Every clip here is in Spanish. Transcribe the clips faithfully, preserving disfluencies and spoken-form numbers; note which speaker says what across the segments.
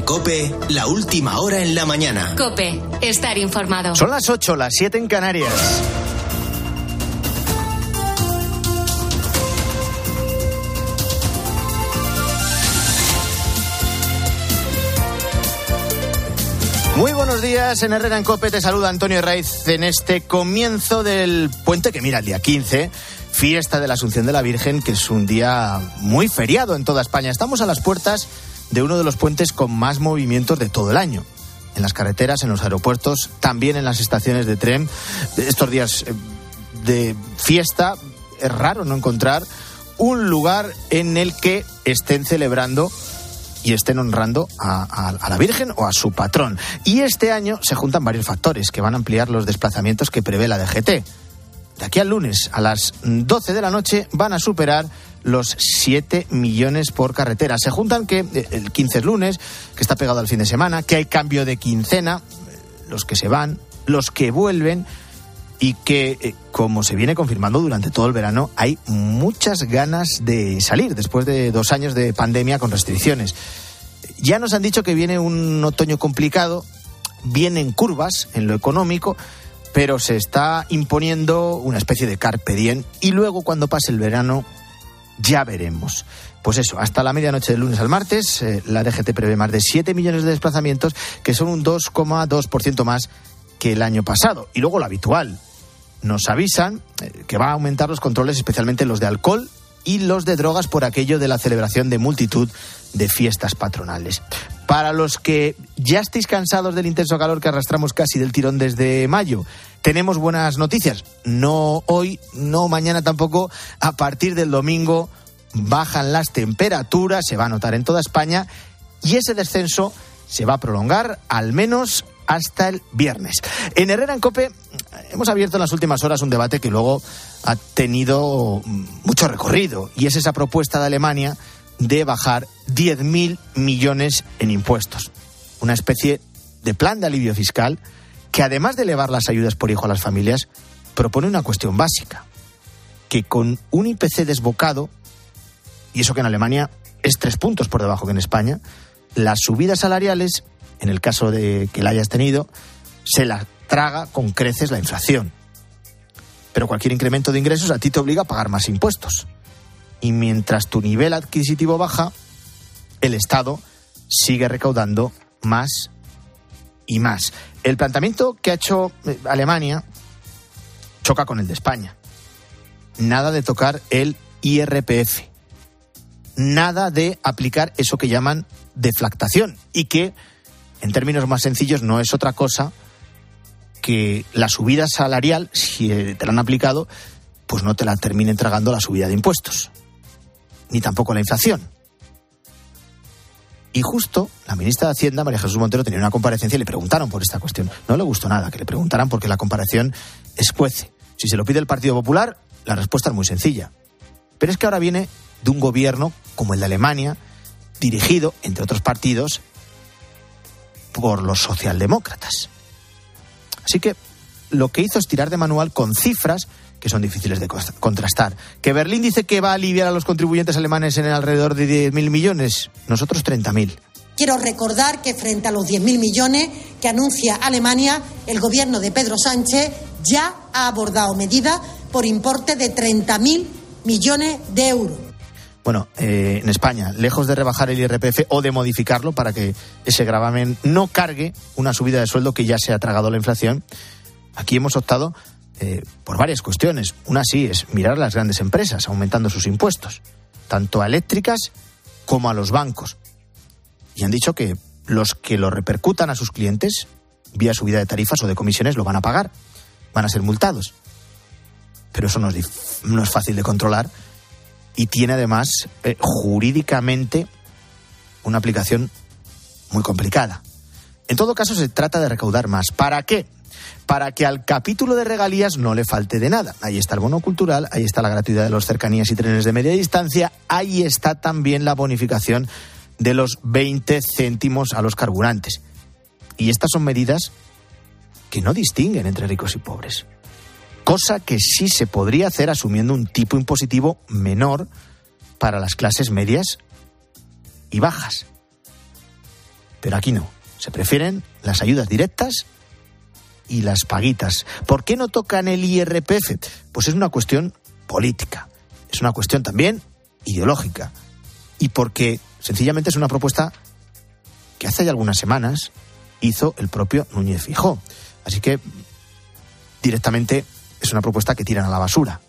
Speaker 1: COPE, la última hora en la mañana.
Speaker 2: COPE, estar informado.
Speaker 3: Son las ocho, las siete en Canarias. Muy buenos días, en Herrera en COPE te saluda Antonio Raiz en este comienzo del puente que mira el día quince, fiesta de la Asunción de la Virgen, que es un día muy feriado en toda España. Estamos a las puertas de uno de los puentes con más movimientos de todo el año. En las carreteras, en los aeropuertos, también en las estaciones de tren. Estos días de fiesta es raro no encontrar un lugar en el que estén celebrando y estén honrando a, a, a la Virgen o a su patrón. Y este año se juntan varios factores que van a ampliar los desplazamientos que prevé la D G T. De aquí al lunes, a las doce de la noche, van a superar los siete millones por carretera. Se juntan que el quince es lunes, que está pegado al fin de semana, que hay cambio de quincena, los que se van, los que vuelven, y que, como se viene confirmando durante todo el verano, hay muchas ganas de salir después de dos años de pandemia con restricciones. Ya nos han dicho que viene un otoño complicado, vienen curvas en lo económico, pero se está imponiendo una especie de carpe diem y luego cuando pase el verano ya veremos. Pues eso, hasta la medianoche del lunes al martes, eh, la D G T prevé más de siete millones de desplazamientos, que son un dos coma dos por ciento más que el año pasado. Y luego lo habitual, nos avisan eh, que va a aumentar los controles, especialmente los de alcohol y los de drogas, por aquello de la celebración de multitud de fiestas patronales. Para los que ya estéis cansados del intenso calor que arrastramos casi del tirón desde mayo, tenemos buenas noticias. No hoy, no mañana tampoco. A partir del domingo bajan las temperaturas, se va a notar en toda España, y ese descenso se va a prolongar al menos hasta el viernes. En Herrera en COPE hemos abierto en las últimas horas un debate que luego ha tenido mucho recorrido, y es esa propuesta de Alemania de bajar diez mil millones en impuestos. Una especie de plan de alivio fiscal que, además de elevar las ayudas por hijo a las familias, propone una cuestión básica: que con un I P C desbocado, y eso que en Alemania es tres puntos por debajo que en España, las subidas salariales, en el caso de que la hayas tenido, se la traga con creces la inflación. Pero cualquier incremento de ingresos a ti te obliga a pagar más impuestos. Y mientras tu nivel adquisitivo baja, el Estado sigue recaudando más y más. El planteamiento que ha hecho Alemania choca con el de España. Nada de tocar el I R P F. Nada de aplicar eso que llaman deflactación, y que, en términos más sencillos, no es otra cosa que la subida salarial, si te la han aplicado, pues no te la terminen tragando la subida de impuestos, ni tampoco la inflación. Y justo la ministra de Hacienda, María Jesús Montero, tenía una comparecencia y le preguntaron por esta cuestión. No le gustó nada que le preguntaran, porque la comparación escuece. Si se lo pide el Partido Popular, la respuesta es muy sencilla. Pero es que ahora viene de un gobierno como el de Alemania, dirigido, entre otros partidos, por los socialdemócratas. Así que lo que hizo es tirar de manual con cifras que son difíciles de contrastar. Que Berlín dice que va a aliviar a los contribuyentes alemanes en el alrededor de diez mil millones, nosotros treinta mil.
Speaker 4: Quiero recordar que frente a los diez mil millones que anuncia Alemania, el gobierno de Pedro Sánchez ya ha abordado medidas por importe de treinta mil millones de euros.
Speaker 3: Bueno, eh, en España, lejos de rebajar el I R P F o de modificarlo para que ese gravamen no cargue una subida de sueldo que ya se ha tragado la inflación, aquí hemos optado eh, por varias cuestiones. Una sí es mirar a las grandes empresas aumentando sus impuestos, tanto a eléctricas como a los bancos. Y han dicho que los que lo repercutan a sus clientes vía subida de tarifas o de comisiones lo van a pagar, van a ser multados. Pero eso no es, dif- no es fácil de controlar. Y tiene además eh, jurídicamente una aplicación muy complicada. En todo caso, se trata de recaudar más. ¿Para qué? Para que al capítulo de regalías no le falte de nada. Ahí está el bono cultural, ahí está la gratuidad de los cercanías y trenes de media distancia, ahí está también la bonificación de los veinte céntimos a los carburantes. Y estas son medidas que no distinguen entre ricos y pobres. Cosa que sí se podría hacer asumiendo un tipo impositivo menor para las clases medias y bajas. Pero aquí no. Se prefieren las ayudas directas y las paguitas. ¿Por qué no tocan el I R P F? Pues es una cuestión política. Es una cuestión también ideológica. Y porque sencillamente es una propuesta que hace ya algunas semanas hizo el propio Núñez Feijóo. Así que directamente es una propuesta que tiran a la basura.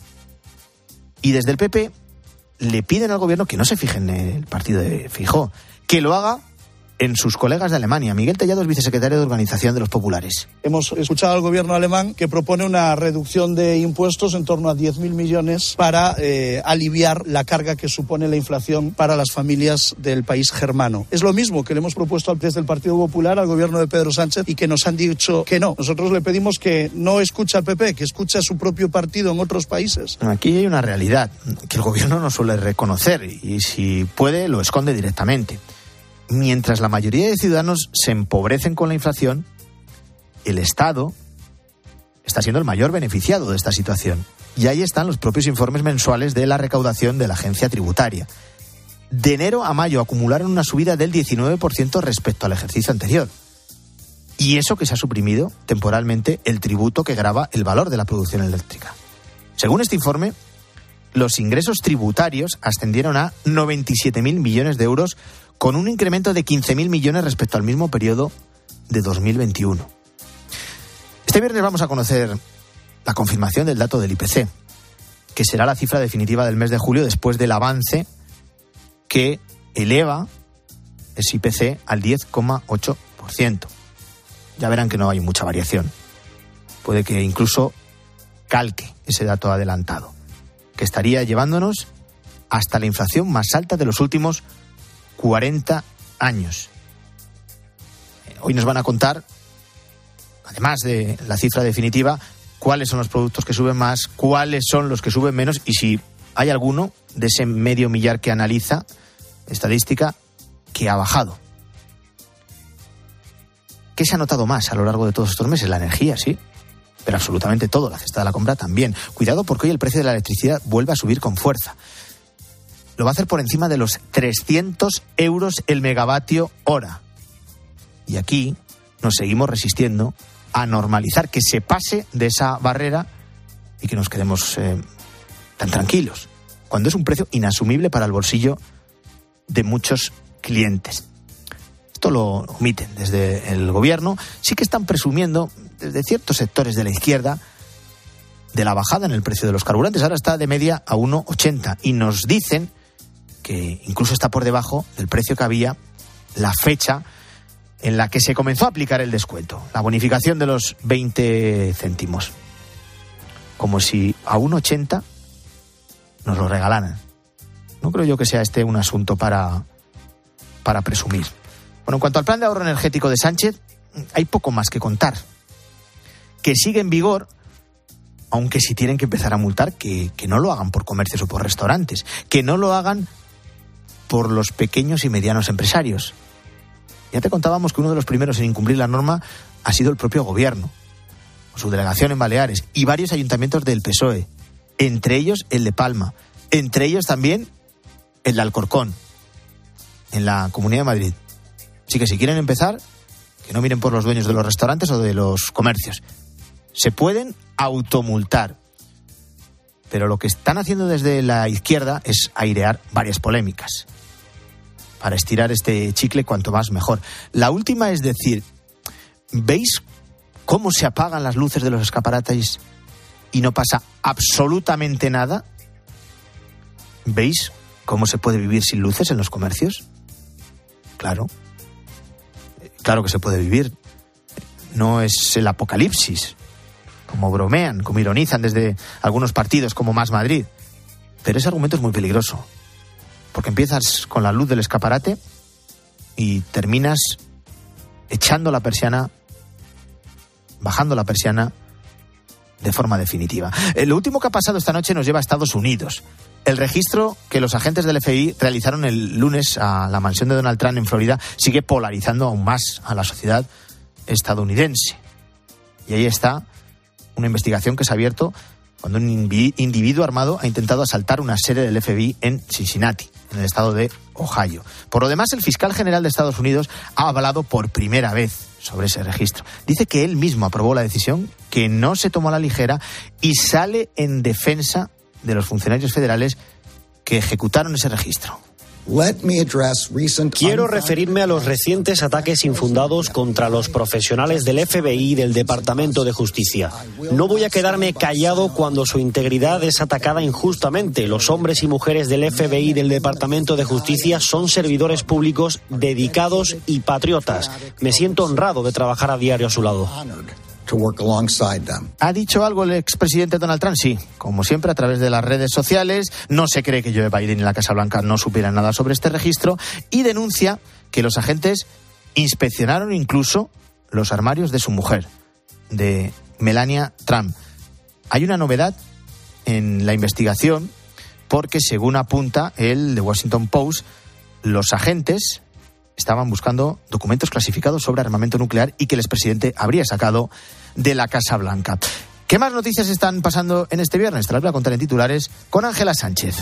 Speaker 3: Y desde el P P le piden al gobierno que no se fije en el partido de Feijóo, que lo haga en sus colegas de Alemania. Miguel Tellado es vicesecretario de Organización de los Populares.
Speaker 5: Hemos escuchado al gobierno alemán que propone una reducción de impuestos en torno a diez mil millones para eh, aliviar la carga que supone la inflación para las familias del país germano. Es lo mismo que le hemos propuesto desde el Partido Popular al gobierno de Pedro Sánchez y que nos han dicho que no. Nosotros le pedimos que no escuche al P P, que escuche a su propio partido en otros países.
Speaker 3: Aquí hay una realidad que el gobierno no suele reconocer y si puede lo esconde directamente. Mientras la mayoría de ciudadanos se empobrecen con la inflación, el Estado está siendo el mayor beneficiado de esta situación. Y ahí están los propios informes mensuales de la recaudación de la agencia tributaria. De enero a mayo acumularon una subida del diecinueve por ciento respecto al ejercicio anterior. Y eso que se ha suprimido temporalmente el tributo que grava el valor de la producción eléctrica. Según este informe, los ingresos tributarios ascendieron a noventa y siete mil millones de euros, con un incremento de quince mil millones respecto al mismo periodo de dos mil veintiuno. Este viernes vamos a conocer la confirmación del dato del I P C, que será la cifra definitiva del mes de julio después del avance que eleva ese I P C al diez coma ocho por ciento. Ya verán que no hay mucha variación. Puede que incluso calque ese dato adelantado, que estaría llevándonos hasta la inflación más alta de los últimos cuarenta años. Hoy nos van a contar, además de la cifra definitiva, cuáles son los productos que suben más, cuáles son los que suben menos y si hay alguno de ese medio millar que analiza estadística que ha bajado. ¿Qué se ha notado más a lo largo de todos estos meses? La energía, sí, pero absolutamente todo, la cesta de la compra también. Cuidado porque hoy el precio de la electricidad vuelve a subir con fuerza. Lo va a hacer por encima de los trescientos euros el megavatio hora. Y aquí nos seguimos resistiendo a normalizar que se pase de esa barrera y que nos quedemos eh, tan tranquilos, cuando es un precio inasumible para el bolsillo de muchos clientes. Esto lo omiten desde el gobierno. Sí que están presumiendo desde ciertos sectores de la izquierda de la bajada en el precio de los carburantes. Ahora está de media a uno ochenta y nos dicen que incluso está por debajo del precio que había la fecha en la que se comenzó a aplicar el descuento, la bonificación de los veinte céntimos. Como si a uno ochenta nos lo regalaran. No creo yo que sea este un asunto para, para presumir. Bueno, en cuanto al plan de ahorro energético de Sánchez, hay poco más que contar. Que sigue en vigor, aunque si tienen que empezar a multar, que, que no lo hagan por comercios o por restaurantes, que no lo hagan por los pequeños y medianos empresarios. Ya te contábamos que uno de los primeros en incumplir la norma ha sido el propio gobierno, o su delegación en Baleares, y varios ayuntamientos del P S O E, entre ellos el de Palma, entre ellos también el de Alcorcón, en la Comunidad de Madrid. Así que si quieren empezar, que no miren por los dueños de los restaurantes o de los comercios. Se pueden automultar. Pero lo que están haciendo desde la izquierda es airear varias polémicas para estirar este chicle cuanto más mejor. La última es decir, ¿veis cómo se apagan las luces de los escaparates y no pasa absolutamente nada? ¿Veis cómo se puede vivir sin luces en los comercios? Claro. Claro que se puede vivir. No es el apocalipsis, como bromean, como ironizan desde algunos partidos como Más Madrid. Pero ese argumento es muy peligroso, porque empiezas con la luz del escaparate y terminas echando la persiana, bajando la persiana de forma definitiva. Eh, lo último que ha pasado esta noche nos lleva a Estados Unidos. El registro que los agentes del F B I realizaron el lunes a la mansión de Donald Trump en Florida sigue polarizando aún más a la sociedad estadounidense. Y ahí está una investigación que se ha abierto cuando un individuo armado ha intentado asaltar una sede del F B I en Cincinnati, en el estado de Ohio. Por lo demás, el fiscal general de Estados Unidos ha hablado por primera vez sobre ese registro. Dice que él mismo aprobó la decisión, que no se tomó a la ligera y sale en defensa de los funcionarios federales que ejecutaron ese registro.
Speaker 6: Quiero referirme a los recientes ataques infundados contra los profesionales del F B I y del Departamento de Justicia. No voy a quedarme callado cuando su integridad es atacada injustamente. Los hombres y mujeres del F B I y del Departamento de Justicia son servidores públicos dedicados y patriotas. Me siento honrado de trabajar a diario a su lado.
Speaker 3: ¿Ha dicho algo el expresidente Donald Trump? Sí, como siempre a través de las redes sociales. No se cree que Joe Biden y la Casa Blanca no supieran nada sobre este registro y denuncia que los agentes inspeccionaron incluso los armarios de su mujer, de Melania Trump. Hay una novedad en la investigación porque, según apunta el The Washington Post, los agentes estaban buscando documentos clasificados sobre armamento nuclear y que el expresidente habría sacado de la Casa Blanca. ¿Qué más noticias están pasando en este viernes? Te las voy a contar en titulares con Ángela Sánchez.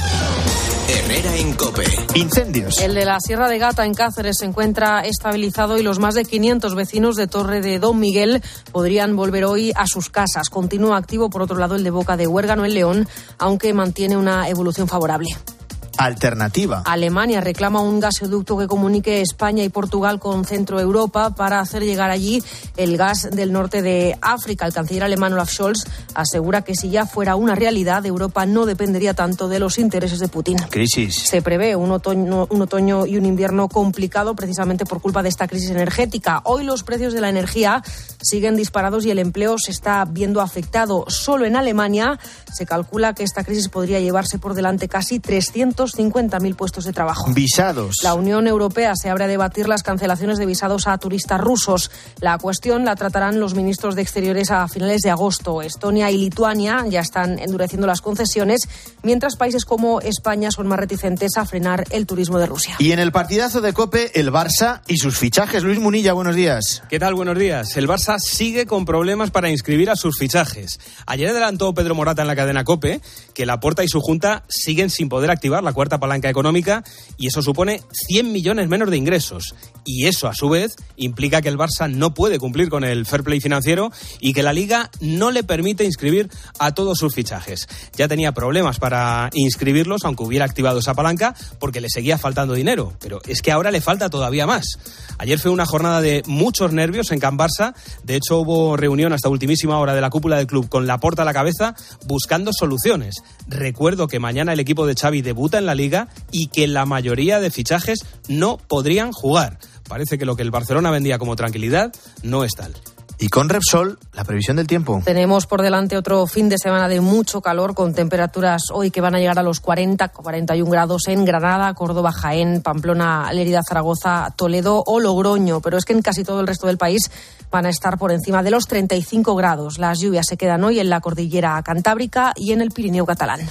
Speaker 1: Herrera en COPE.
Speaker 3: Incendios.
Speaker 7: El de la Sierra de Gata en Cáceres se encuentra estabilizado y los más de quinientos vecinos de Torre de Don Miguel podrían volver hoy a sus casas. Continúa activo, por otro lado, el de Boca de Huérgano en León, aunque mantiene una evolución favorable.
Speaker 3: Alternativa.
Speaker 7: Alemania reclama un gasoducto que comunique España y Portugal con Centro Europa para hacer llegar allí el gas del norte de África. El canciller alemán Olaf Scholz asegura que si ya fuera una realidad, Europa no dependería tanto de los intereses de Putin.
Speaker 3: Crisis.
Speaker 7: Se prevé un otoño, un otoño y un invierno complicado precisamente por culpa de esta crisis energética. Hoy los precios de la energía siguen disparados y el empleo se está viendo afectado. Solo en Alemania se calcula que esta crisis podría llevarse por delante casi trescientos cincuenta mil puestos de trabajo.
Speaker 3: Visados.
Speaker 7: La Unión Europea se abre a debatir las cancelaciones de visados a turistas rusos. La cuestión la tratarán los ministros de Exteriores a finales de agosto. Estonia y Lituania ya están endureciendo las concesiones, mientras países como España son más reticentes a frenar el turismo de Rusia.
Speaker 3: Y en el partidazo de COPE, el Barça y sus fichajes. Luis Munilla, buenos días.
Speaker 8: ¿Qué tal? Buenos días. El Barça sigue con problemas para inscribir a sus fichajes. Ayer adelantó Pedro Morata en la cadena COPE que Laporta y su junta siguen sin poder activar la cuarta palanca económica y eso supone cien millones menos de ingresos. Y eso, a su vez, implica que el Barça no puede cumplir con el fair play financiero y que la Liga no le permite inscribir a todos sus fichajes. Ya tenía problemas para inscribirlos, aunque hubiera activado esa palanca, porque le seguía faltando dinero. Pero es que ahora le falta todavía más. Ayer fue una jornada de muchos nervios en Can Barça. De hecho, hubo reunión hasta ultimísima hora de la cúpula del club con Laporta a la cabeza, buscando soluciones. Recuerdo que mañana el equipo de Xavi debuta en la Liga y que la mayoría de fichajes no podrían jugar. Parece que lo que el Barcelona vendía como tranquilidad no es tal.
Speaker 3: Y con Repsol, la previsión del tiempo.
Speaker 7: Tenemos por delante otro fin de semana de mucho calor, con temperaturas hoy que van a llegar a los cuarenta, cuarenta y un grados en Granada, Córdoba, Jaén, Pamplona, Lérida, Zaragoza, Toledo o Logroño. Pero es que en casi todo el resto del país van a estar por encima de los treinta y cinco grados. Las lluvias se quedan hoy en la cordillera cantábrica y en el Pirineo catalán.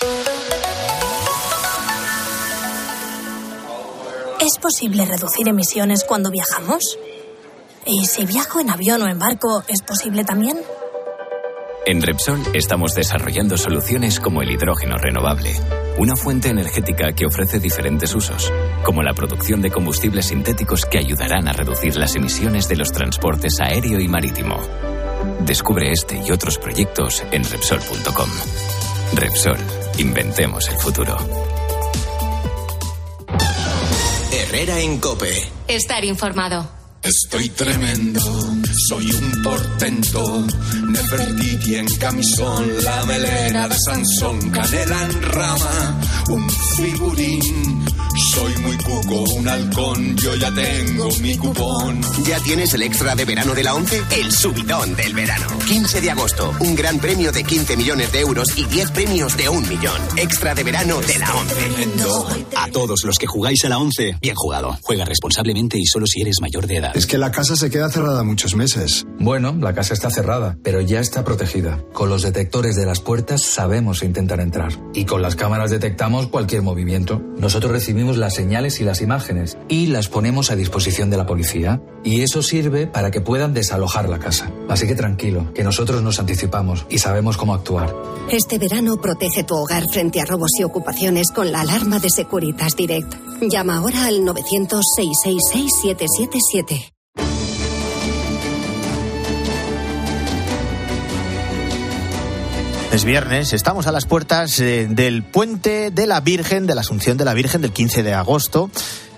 Speaker 9: ¿Es posible reducir emisiones cuando viajamos? ¿Y si viajo en avión o en barco, es posible también?
Speaker 10: En Repsol estamos desarrollando soluciones como el hidrógeno renovable, una fuente energética que ofrece diferentes usos, como la producción de combustibles sintéticos que ayudarán a reducir las emisiones de los transportes aéreo y marítimo. Descubre este y otros proyectos en Repsol punto com. Repsol, inventemos el futuro.
Speaker 1: Herrera en COPE.
Speaker 2: Estar informado.
Speaker 11: Estoy tremendo, soy un portento, Nefertiti en camisón, la melena de Sansón, canela en rama, un figurín. Soy muy cuco, un halcón, yo ya tengo mi cupón.
Speaker 1: ¿Ya tienes el extra de verano de la ONCE? El subidón del verano. quince de agosto, un gran premio de quince millones de euros y diez premios de un millón. Extra de verano de la ONCE.
Speaker 12: A todos los que jugáis a la ONCE, bien jugado. Juega responsablemente y solo si eres mayor de edad.
Speaker 13: Es que la casa se queda cerrada muchos meses.
Speaker 14: Bueno, la casa está cerrada, pero ya está protegida. Con los detectores de las puertas sabemos intentar entrar. Y con las cámaras detectamos cualquier movimiento. Nosotros recibimos recibimos las señales y las imágenes y las ponemos a disposición de la policía. Y eso sirve para que puedan desalojar la casa. Así que tranquilo, que nosotros nos anticipamos y sabemos cómo actuar.
Speaker 15: Este verano protege tu hogar frente a robos y ocupaciones con la alarma de Securitas Direct. Llama ahora al novecientos, seiscientos sesenta y seis, siete siete siete.
Speaker 3: Es viernes, estamos a las puertas eh, del Puente de la Virgen, de la Asunción de la Virgen del quince de agosto.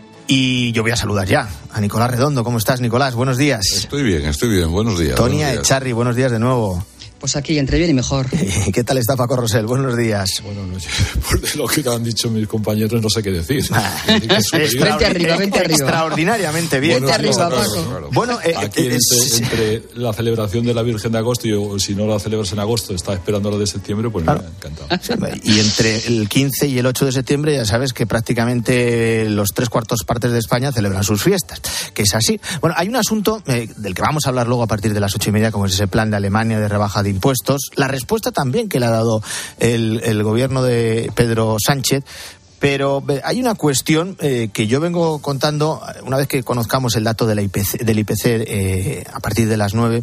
Speaker 3: Y yo voy a saludar ya a Nicolás Redondo. ¿Cómo estás, Nicolás? Buenos días.
Speaker 16: Estoy bien, estoy bien. Buenos días.
Speaker 3: Tonia Echarri, buenos días de nuevo.
Speaker 17: Pues aquí, entre bien y mejor.
Speaker 3: ¿Qué tal está Paco Rosell? Buenos días.
Speaker 16: Buenas noches. Por de lo que han dicho mis compañeros no sé qué decir.
Speaker 17: Vente arriba, vente arriba.
Speaker 3: Extraordinariamente bien.
Speaker 17: Vente arriba,
Speaker 16: claro,
Speaker 17: Paco.
Speaker 16: Claro, claro.
Speaker 3: Bueno, eh,
Speaker 16: aquí
Speaker 3: eh,
Speaker 16: entre, entre la celebración de la Virgen de agosto y yo, si no la celebras en agosto, está esperando la de septiembre, pues claro. Me ha encantado.
Speaker 3: Y entre el quince y el ocho de septiembre ya sabes que prácticamente los tres cuartos partes de España celebran sus fiestas, que es así. Bueno, hay un asunto eh, del que vamos a hablar luego a partir de las ocho y media, como es ese plan de Alemania de rebaja de impuestos. La respuesta también que le ha dado el, el gobierno de Pedro Sánchez. Pero hay una cuestión eh, que yo vengo contando una vez que conozcamos el dato de la I P C, del I P C eh, a partir de las nueve.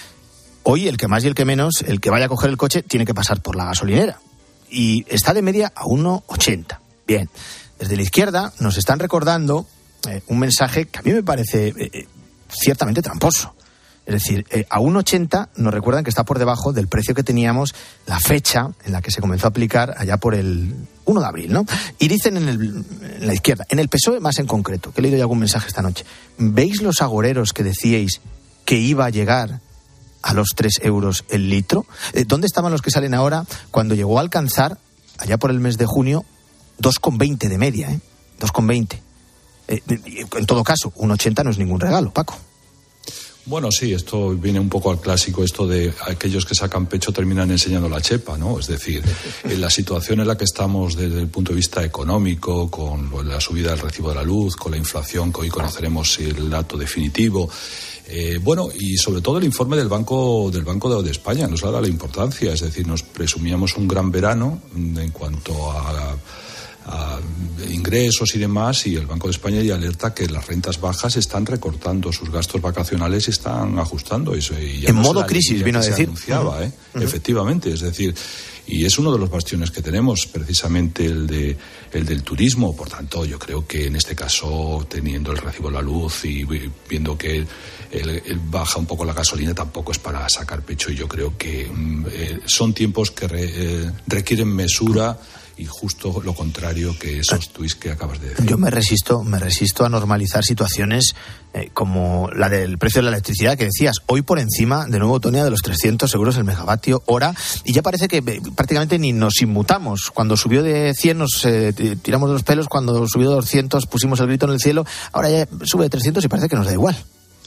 Speaker 3: Hoy el que más y el que menos, el que vaya a coger el coche tiene que pasar por la gasolinera. Y está de media a uno ochenta. Bien, desde la izquierda nos están recordando eh, un mensaje que a mí me parece eh, ciertamente tramposo. Es decir, eh, a uno ochenta nos recuerdan que está por debajo del precio que teníamos la fecha en la que se comenzó a aplicar allá por el uno de abril, ¿no? Y dicen en, el, en la izquierda, en el P S O E más en concreto, que he leído ya algún mensaje esta noche, ¿veis los agoreros que decíais que iba a llegar a los tres euros el litro? Eh, ¿Dónde estaban los que salen ahora cuando llegó a alcanzar, allá por el mes de junio, dos coma veinte de media, ¿eh? dos coma veinte. Eh, en todo caso, uno ochenta no es ningún regalo, Paco.
Speaker 16: Bueno, sí, esto viene un poco al clásico, esto de aquellos que sacan pecho terminan enseñando la chepa, ¿no? Es decir, en la situación en la que estamos desde el punto de vista económico, con la subida del recibo de la luz, con la inflación, que hoy conoceremos el dato definitivo, eh, bueno, y sobre todo el informe del Banco del Banco de España nos ha dado la importancia, es decir, nos presumíamos un gran verano en cuanto a a ingresos y demás, y el Banco de España ya alerta que las rentas bajas están recortando sus gastos vacacionales y están ajustando eso. Y ya
Speaker 3: en
Speaker 16: no
Speaker 3: modo crisis, vino a decir.
Speaker 16: Se anunciaba, ¿eh? Uh-huh. Efectivamente, es decir, y es uno de los bastiones que tenemos, precisamente el de el del turismo. Por tanto, yo creo que en este caso, teniendo el recibo de la luz y viendo que el, el baja un poco la gasolina, tampoco es para sacar pecho, y yo creo que eh, son tiempos que re, eh, requieren mesura y justo lo contrario que esos tuits que acabas de decir.
Speaker 3: Yo me resisto, me resisto a normalizar situaciones eh, como la del precio de la electricidad que decías, hoy por encima, de nuevo, Tonia, de los trescientos euros el megavatio hora, y ya parece que eh, prácticamente ni nos inmutamos. Cuando subió de cien nos eh, tiramos de los pelos, cuando subió de doscientos pusimos el grito en el cielo, ahora ya sube de trescientos y parece que nos da igual.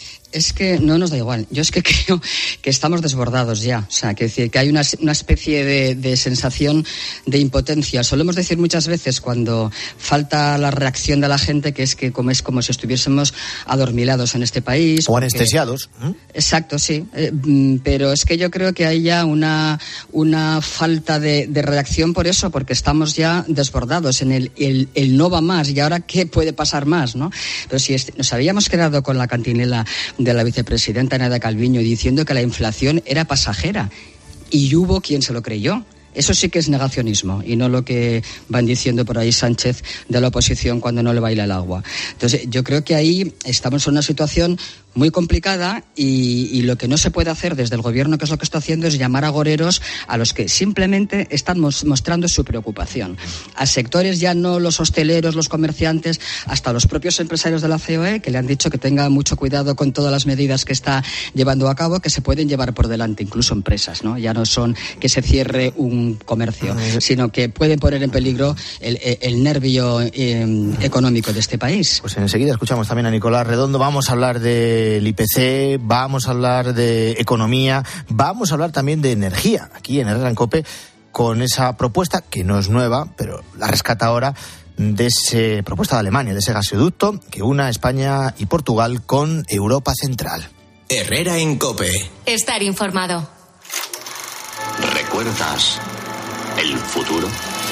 Speaker 17: Es que no nos da igual. Yo es que creo que estamos desbordados ya. O sea, que decir que hay una, una especie de, de sensación de impotencia. Solemos decir muchas veces cuando falta la reacción de la gente que es que como es como si estuviésemos adormilados en este país.
Speaker 3: O porque... anestesiados. ¿Mm?
Speaker 17: Exacto, sí. Eh, pero es que yo creo que hay ya una, una falta de, de reacción por eso, porque estamos ya desbordados en el, el, el no va más. Y ahora, ¿qué puede pasar más, no? Pero si est- nos habíamos quedado con la cantinela de la vicepresidenta Nadia Calviño diciendo que la inflación era pasajera, y hubo quien se lo creyó. Eso sí que es negacionismo y no lo que van diciendo por ahí Sánchez de la oposición cuando no le baila el agua. Entonces yo creo que ahí estamos en una situación muy complicada y, y lo que no se puede hacer desde el gobierno, que es lo que está haciendo, es llamar agoreros a los que simplemente están mos- mostrando su preocupación. A sectores, ya no los hosteleros, los comerciantes, hasta los propios empresarios de la C O E, que le han dicho que tenga mucho cuidado con todas las medidas que está llevando a cabo, que se pueden llevar por delante incluso empresas, ¿no? Ya no son que se cierre un comercio, sino que pueden poner en peligro el, el, el nervio eh, económico de este país.
Speaker 3: Pues enseguida escuchamos también a Nicolás Redondo. Vamos a hablar de el I P C, vamos a hablar de economía, vamos a hablar también de energía, aquí en Herrera en COPE, con esa propuesta, que no es nueva, pero la rescata ahora, de esa propuesta de Alemania, de ese gasoducto que una a España y Portugal con Europa Central.
Speaker 1: Herrera en COPE.
Speaker 2: Estar informado.
Speaker 1: ¿Recuerdas el futuro?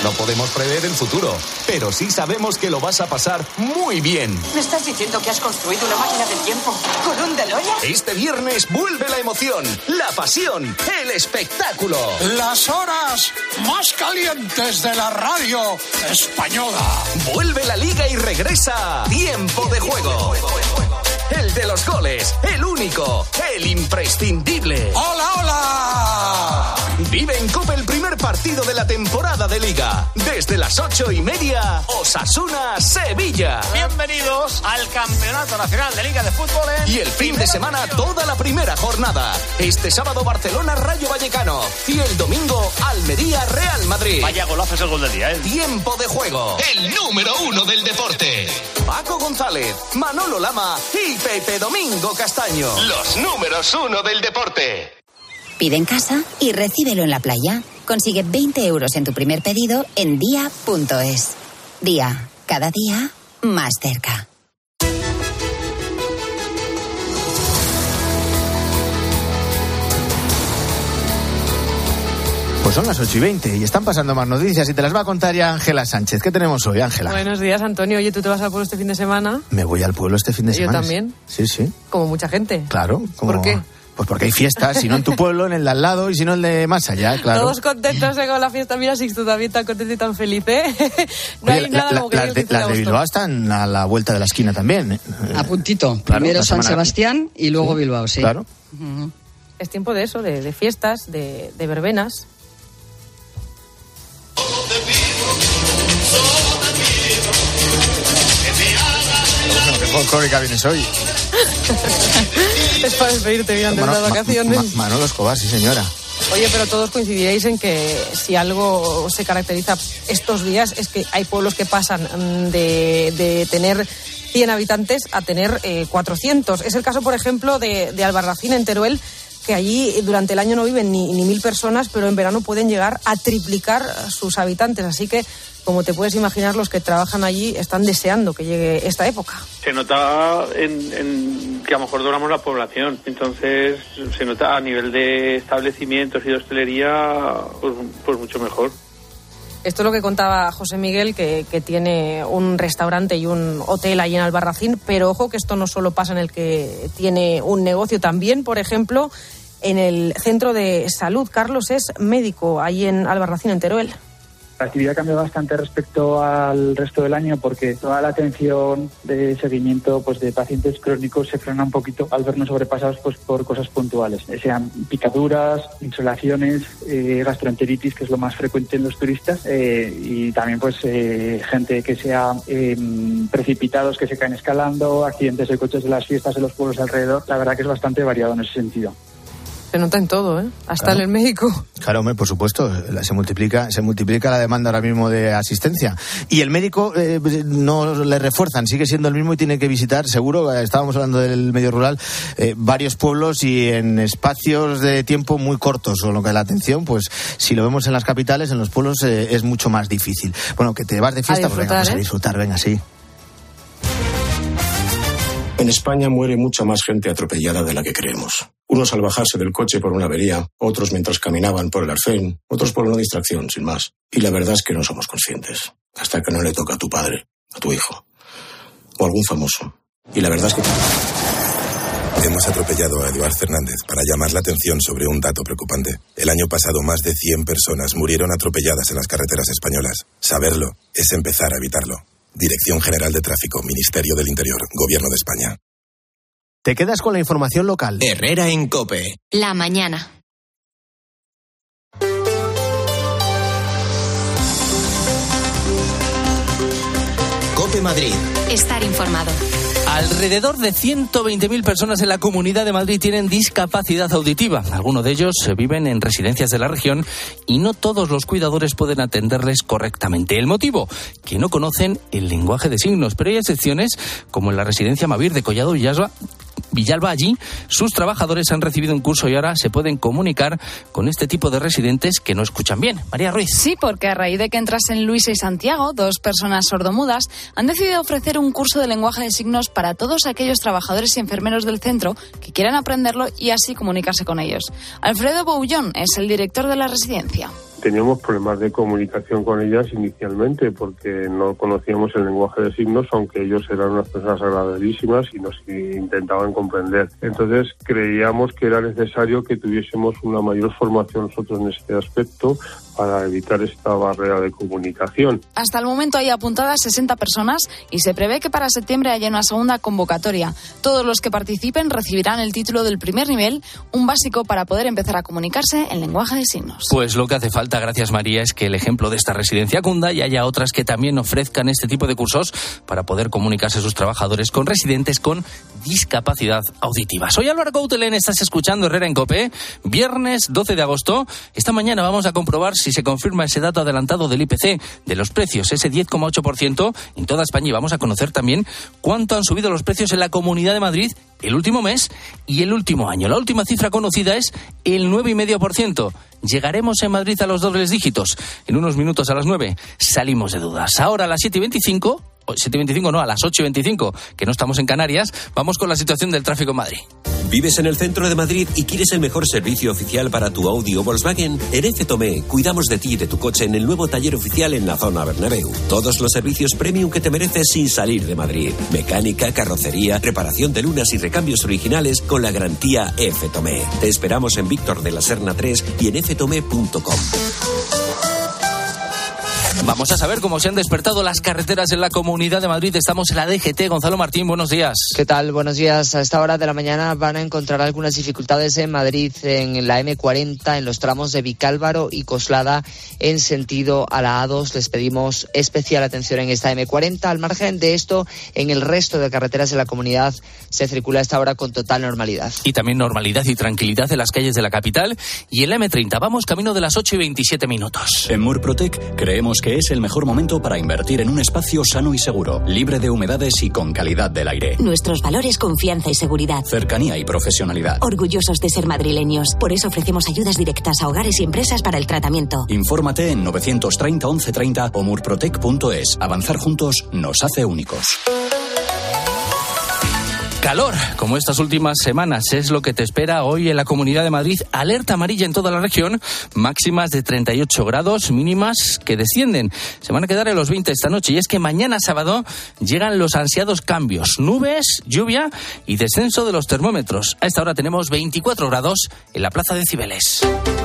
Speaker 18: No podemos prever el futuro, pero sí sabemos que lo vas a pasar muy bien.
Speaker 19: ¿Me estás diciendo que has construido una máquina del tiempo con un DeLorean?
Speaker 18: Este viernes vuelve la emoción, la pasión, el espectáculo.
Speaker 11: Las horas más calientes de la radio española.
Speaker 18: Vuelve la Liga y regresa Tiempo de Juego. El de los goles, el único, el imprescindible.
Speaker 11: ¡Hola, hola!
Speaker 18: Vive en COPE el primer partido de la temporada de Liga. Desde las ocho y media, Osasuna-Sevilla.
Speaker 20: Bienvenidos al Campeonato Nacional de Liga de Fútbol. En
Speaker 18: y el fin de semana, toda la primera jornada. Este sábado, Barcelona-Rayo Vallecano. Y el domingo, Almería-Real Madrid.
Speaker 20: Vaya golazo es el gol del día, ¿eh?
Speaker 18: Tiempo de Juego. El número uno del deporte. Paco González, Manolo Lama y Pepe Domingo Castaño. Los números uno del deporte.
Speaker 21: Pide en casa y recíbelo en la playa. Consigue veinte euros en tu primer pedido en día punto es. Día, cada día más cerca.
Speaker 3: Pues son las ocho y veinte y están pasando más noticias y te las va a contar ya Ángela Sánchez. ¿Qué tenemos hoy, Ángela?
Speaker 7: Buenos días, Antonio. Oye, ¿tú te vas al pueblo este fin de semana?
Speaker 3: Me voy al pueblo este fin de semana.
Speaker 7: Yo también.
Speaker 3: Sí, sí.
Speaker 7: Como mucha gente.
Speaker 3: Claro. Como...
Speaker 7: ¿Por qué?
Speaker 3: Pues porque hay fiestas, si no en tu pueblo, en el de al lado y si no el de más allá, claro.
Speaker 7: Todos contentos con la fiesta. Mira, Sixto también tan contento y tan feliz, ¿eh? No
Speaker 3: Oye,
Speaker 7: hay nada
Speaker 3: la,
Speaker 7: como que
Speaker 3: la, las de, las de Bilbao están a la vuelta de la esquina también, ¿eh?
Speaker 17: A puntito.
Speaker 3: Claro,
Speaker 17: primero San
Speaker 3: semana...
Speaker 17: Sebastián y luego
Speaker 3: sí,
Speaker 17: Bilbao, sí.
Speaker 3: Claro.
Speaker 7: Uh-huh. Es tiempo de eso, de, de fiestas, de, de verbenas.
Speaker 3: ¿Qué folclórica vienes hoy?
Speaker 7: Es para despedirte bien antes de las vacaciones.
Speaker 3: Ma, Ma, Manolo Escobar, sí señora.
Speaker 7: Oye, pero todos coincidiréis en que si algo se caracteriza estos días es que hay pueblos que pasan de, de tener cien habitantes a tener eh, cuatrocientos. Es el caso, por ejemplo, de, de Albarracín, en Teruel, que allí durante el año no viven ni, ni mil personas, pero en verano pueden llegar a triplicar sus habitantes. Así que, como te puedes imaginar, los que trabajan allí están deseando que llegue esta época.
Speaker 22: Se nota en, en que a lo mejor doblamos la población, entonces se nota a nivel de establecimientos y de hostelería, pues, pues mucho mejor.
Speaker 7: Esto es lo que contaba José Miguel, que, que tiene un restaurante y un hotel allí en Albarracín, pero ojo que esto no solo pasa en el que tiene un negocio, también, por ejemplo, en el centro de salud. Carlos es médico allí en Albarracín, en Teruel.
Speaker 23: La actividad cambió bastante respecto al resto del año porque toda la atención de seguimiento pues de pacientes crónicos se frena un poquito al vernos sobrepasados pues por cosas puntuales, sean picaduras, insolaciones, eh, gastroenteritis, que es lo más frecuente en los turistas, eh, y también pues eh, gente que sea eh, precipitados, que se caen escalando, accidentes de coches de las fiestas en los pueblos alrededor. La verdad que es bastante variado en ese sentido.
Speaker 7: Se nota en todo, ¿eh? Hasta
Speaker 3: claro.
Speaker 7: en el médico.
Speaker 3: Claro, hombre, por supuesto, se multiplica, se multiplica la demanda ahora mismo de asistencia. Y el médico eh, no le refuerzan, sigue siendo el mismo y tiene que visitar, seguro, estábamos hablando del medio rural, eh, varios pueblos y en espacios de tiempo muy cortos, con lo que la atención, pues si lo vemos en las capitales, en los pueblos eh, es mucho más difícil. Bueno, que te vas de fiesta, pues venga, vamos ¿eh? a disfrutar, venga, sí.
Speaker 24: En España muere mucha más gente atropellada de la que creemos. Unos al bajarse del coche por una avería, otros mientras caminaban por el arcén, otros por una distracción, sin más. Y la verdad es que no somos conscientes, hasta que no le toca a tu padre, a tu hijo, o algún famoso. Y la verdad es que...
Speaker 25: Hemos atropellado a Eduard Fernández para llamar la atención sobre un dato preocupante. El año pasado más de cien personas murieron atropelladas en las carreteras españolas. Saberlo es empezar a evitarlo. Dirección General de Tráfico, Ministerio del Interior, Gobierno de España.
Speaker 3: Te quedas con la información local.
Speaker 1: Herrera en COPE.
Speaker 2: La mañana.
Speaker 1: COPE Madrid.
Speaker 2: Estar informado.
Speaker 26: Alrededor de ciento veinte mil personas en la Comunidad de Madrid tienen discapacidad auditiva. Algunos de ellos viven en residencias de la región y no todos los cuidadores pueden atenderles correctamente. El motivo, que no conocen el lenguaje de signos, pero hay excepciones, como en la residencia Mavir de Collado Villalba. Villalba, allí sus trabajadores han recibido un curso y ahora se pueden comunicar con este tipo de residentes que no escuchan bien. María Ruiz.
Speaker 27: Sí, porque a raíz de que entrasen Luisa y Santiago, dos personas sordomudas, han decidido ofrecer un curso de lenguaje de signos para todos aquellos trabajadores y enfermeros del centro que quieran aprenderlo y así comunicarse con ellos. Alfredo Boullón es el director de la residencia.
Speaker 4: teníamos problemas de comunicación con ellas inicialmente porque no conocíamos el lenguaje de signos, aunque ellos eran unas personas agradabilísimas y nos intentaban comprender. Entonces creíamos que era necesario que tuviésemos una mayor formación nosotros en este aspecto para evitar esta barrera de comunicación.
Speaker 27: Hasta el momento hay apuntadas sesenta personas y se prevé que para septiembre haya una segunda convocatoria. Todos los que participen recibirán el título del primer nivel, un básico para poder empezar a comunicarse en lenguaje de signos.
Speaker 26: Pues lo que hace falta, gracias María, es que el ejemplo de esta residencia cunda y haya otras que también ofrezcan este tipo de cursos para poder comunicarse a sus trabajadores con residentes con discapacidad auditiva. Soy Álvaro Coutelén, estás escuchando Herrera en COPE, viernes doce de agosto. Esta mañana vamos a comprobar si se confirma ese dato adelantado del I P C de los precios, ese diez coma ocho por ciento en toda España, y vamos a conocer también cuánto han subido los precios en la Comunidad de Madrid el último mes y el último año. La última cifra conocida es el nueve coma cinco por ciento. ¿Llegaremos en Madrid a los dobles dígitos? En unos minutos, a las nueve, salimos de dudas. Ahora a las siete y veinticinco, siete y veinticinco no, a las ocho y veinticinco, que no estamos en Canarias, vamos con la situación del tráfico en Madrid.
Speaker 5: ¿Vives en el centro de Madrid y quieres el mejor servicio oficial para tu Audi o Volkswagen? En F Tomé cuidamos de ti y de tu coche en el nuevo taller oficial en la zona Bernabéu. Todos los servicios premium que te mereces sin salir de Madrid. Mecánica, carrocería, reparación de lunas y recambios originales con la garantía F Tomé. Te esperamos en Víctor de la Serna tres y en f tomé punto com.
Speaker 26: Vamos a saber cómo se han despertado las carreteras en la Comunidad de Madrid. Estamos en la D G T. Gonzalo Martín, buenos días.
Speaker 6: ¿Qué tal? Buenos días. A esta hora de la mañana van a encontrar algunas dificultades en Madrid, en la eme cuarenta, en los tramos de Vicálvaro y Coslada, en sentido a la A dos. Les pedimos especial atención en esta eme cuarenta. Al margen de esto, en el resto de carreteras de la comunidad se circula a esta hora con total normalidad.
Speaker 26: Y también normalidad y tranquilidad en las calles de la capital y en la eme treinta. Vamos camino de las ocho y veintisiete minutos.
Speaker 8: En Murprotec creemos que es el mejor momento para invertir en un espacio sano y seguro, libre de humedades y con calidad del aire.
Speaker 9: Nuestros valores: confianza y seguridad,
Speaker 8: cercanía y profesionalidad.
Speaker 9: Orgullosos de ser madrileños. Por eso ofrecemos ayudas directas a hogares y empresas para el tratamiento.
Speaker 8: Infórmate en novecientos treinta once treinta o murprotec punto es. Avanzar juntos nos hace únicos.
Speaker 26: Calor, como estas últimas semanas, es lo que te espera hoy en la Comunidad de Madrid. Alerta amarilla en toda la región, máximas de treinta y ocho grados, mínimas que descienden. Se van a quedar en los veinte esta noche, y es que mañana sábado llegan los ansiados cambios. Nubes, lluvia y descenso de los termómetros. A esta hora tenemos veinticuatro grados en la Plaza de Cibeles.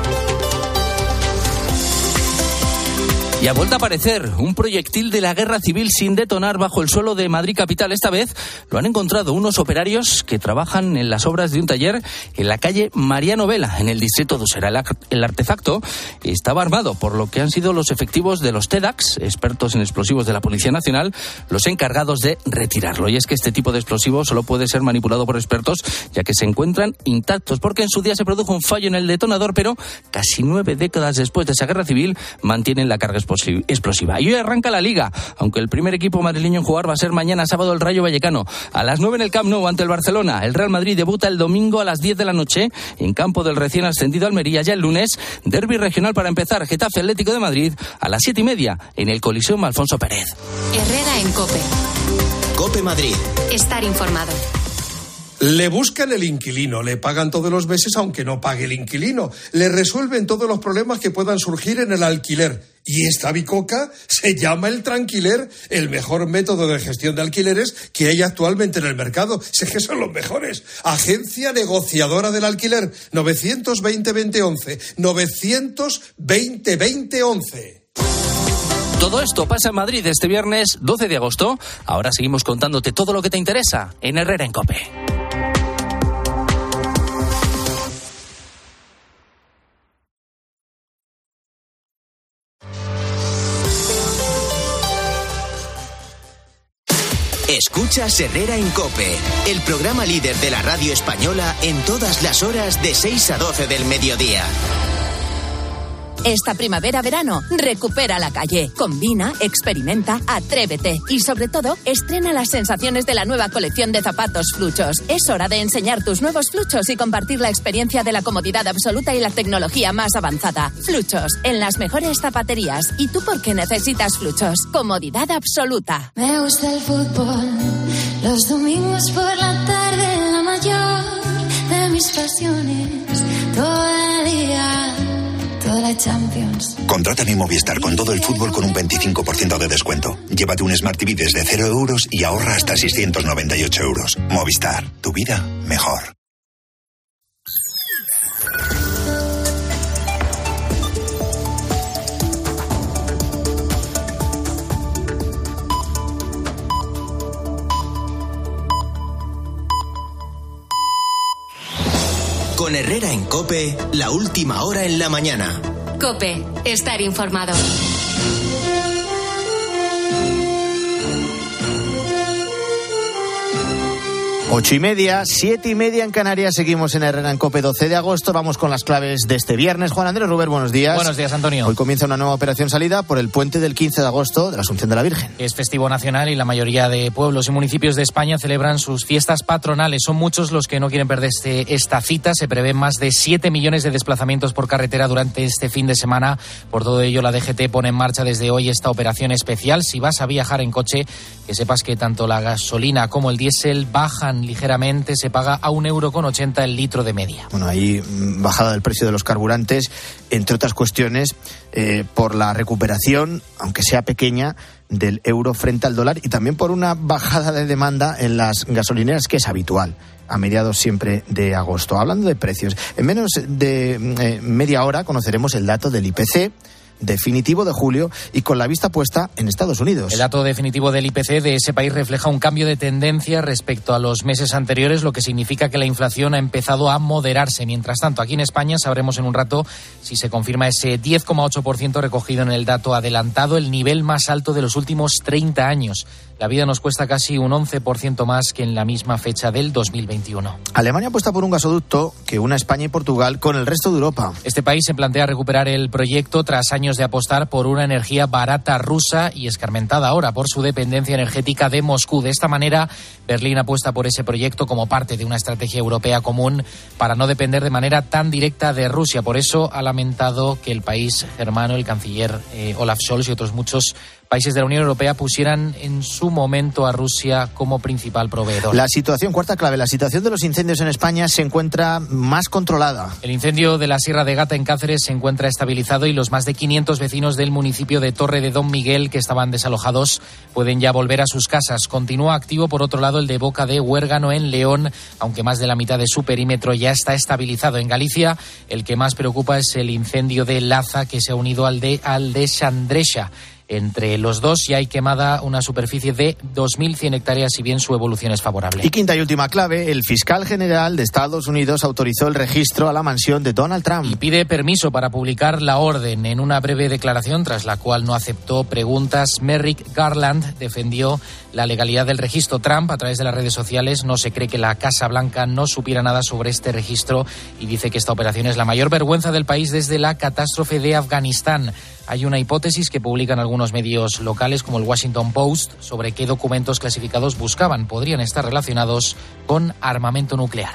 Speaker 26: Y ha vuelto a aparecer un proyectil de la guerra civil sin detonar bajo el suelo de Madrid capital. Esta vez lo han encontrado unos operarios que trabajan en las obras de un taller en la calle Mariano Vela, en el distrito de Usera. El artefacto estaba armado, por lo que han sido los efectivos de los TEDx, expertos en explosivos de la Policía Nacional, los encargados de retirarlo. Y es que este tipo de explosivo solo puede ser manipulado por expertos, ya que se encuentran intactos, porque en su día se produjo un fallo en el detonador, pero casi nueve décadas después de esa guerra civil mantienen la carga explosiva. Y hoy arranca la Liga, aunque el primer equipo madrileño en jugar va a ser mañana sábado el Rayo Vallecano. A las nueve en el Camp Nou ante el Barcelona. El Real Madrid debuta el domingo a las diez de la noche en campo del recién ascendido Almería. Ya el lunes, derbi regional para empezar, Getafe Atlético de Madrid a las siete y media en el Coliseum Alfonso Pérez.
Speaker 2: Herrera en COPE.
Speaker 1: COPE Madrid.
Speaker 2: Estar informado.
Speaker 10: Le buscan el inquilino, le pagan todos los meses aunque no pague el inquilino, le resuelven todos los problemas que puedan surgir en el alquiler. Y esta bicoca se llama el Tranquiler, el mejor método de gestión de alquileres que hay actualmente en el mercado. Sé que son los mejores. Agencia negociadora del alquiler, novecientos veinte veinte once, novecientos veinte veinte once.
Speaker 26: Todo esto pasa en Madrid este viernes doce de agosto. Ahora seguimos contándote todo lo que te interesa en Herrera en COPE.
Speaker 1: Escuchas Herrera en COPE, el programa líder de la radio española en todas las horas de seis a doce del mediodía.
Speaker 12: Esta primavera-verano, recupera la calle. Combina, experimenta, atrévete y, sobre todo, estrena las sensaciones de la nueva colección de zapatos Fluchos. Es hora de enseñar tus nuevos Fluchos y compartir la experiencia de la comodidad absoluta y la tecnología más avanzada. Fluchos, en las mejores zapaterías. ¿Y tú por qué necesitas Fluchos? Comodidad absoluta.
Speaker 28: Me gusta el fútbol, los domingos por la tarde, la mayor de mis pasiones, todo el día. La Champions.
Speaker 11: Contrata mi Movistar con todo el fútbol con un veinticinco por ciento de descuento. Llévate un Smart T V desde cero euros y ahorra hasta seiscientos noventa y ocho euros. Movistar, tu vida mejor.
Speaker 13: Con Herrera en COPE, la última hora en la mañana.
Speaker 2: COPE, estar informado.
Speaker 3: Ocho y media, siete y media en Canarias. Seguimos en Herrera en COPE, doce de agosto. Vamos con las claves de este viernes. Juan Andrés Ruber, buenos días.
Speaker 14: Buenos días, Antonio.
Speaker 3: Hoy comienza una nueva operación salida por el puente del quince de agosto de la Asunción de la Virgen.
Speaker 14: Es festivo nacional y la mayoría de pueblos y municipios de España celebran sus fiestas patronales. Son muchos los que no quieren perderse esta cita. Se prevén más de siete millones de desplazamientos por carretera durante este fin de semana. Por todo ello, la D G T pone en marcha desde hoy esta operación especial. Si vas a viajar en coche, que sepas que tanto la gasolina como el diésel bajan ligeramente. Se paga a un euro con ochenta el litro de media.
Speaker 3: Bueno, hay bajada del precio de los carburantes, entre otras cuestiones, eh, por la recuperación, aunque sea pequeña, del euro frente al dólar y también por una bajada de demanda en las gasolineras, que es habitual a mediados siempre de agosto. Hablando de precios, en menos de eh, media hora conoceremos el dato del I P C definitivo de julio y con la vista puesta en Estados Unidos.
Speaker 14: El dato definitivo del I P C de ese país refleja un cambio de tendencia respecto a los meses anteriores, lo que significa que la inflación ha empezado a moderarse. Mientras tanto, aquí en España sabremos en un rato si se confirma ese diez coma ocho por ciento recogido en el dato adelantado, el nivel más alto de los últimos treinta años. La vida nos cuesta casi un once por ciento más que en la misma fecha del dos mil veintiuno.
Speaker 3: Alemania apuesta por un gasoducto que una España y Portugal con el resto de Europa.
Speaker 14: Este país se plantea recuperar el proyecto tras años de apostar por una energía barata rusa y escarmentada ahora por su dependencia energética de Moscú. De esta manera, Berlín apuesta por ese proyecto como parte de una estrategia europea común para no depender de manera tan directa de Rusia. Por eso ha lamentado que el país germano, el canciller eh, Olaf Scholz y otros muchos países de la Unión Europea pusieran en su momento a Rusia como principal proveedor.
Speaker 3: La situación, cuarta clave, la situación de los incendios en España se encuentra más controlada.
Speaker 14: El incendio de la Sierra de Gata en Cáceres se encuentra estabilizado y los más de quinientos vecinos del municipio de Torre de Don Miguel que estaban desalojados pueden ya volver a sus casas. Continúa activo, por otro lado, el de Boca de Huérgano en León, aunque más de la mitad de su perímetro ya está estabilizado. En Galicia, el que más preocupa es el incendio de Laza, que se ha unido al de, al de Xandrexa. Entre los dos ya hay quemada una superficie de dos mil cien hectáreas, si bien su evolución es favorable.
Speaker 3: Y quinta y última clave, el fiscal general de Estados Unidos autorizó el registro a la mansión de Donald Trump.
Speaker 14: Y pide permiso para publicar la orden. En una breve declaración, tras la cual no aceptó preguntas, Merrick Garland defendió la legalidad del registro. Trump, a través de las redes sociales, no se cree que la Casa Blanca no supiera nada sobre este registro y dice que esta operación es la mayor vergüenza del país desde la catástrofe de Afganistán. Hay una hipótesis que publican algunos medios locales como el Washington Post sobre qué documentos clasificados buscaban. Podrían estar relacionados con armamento nuclear.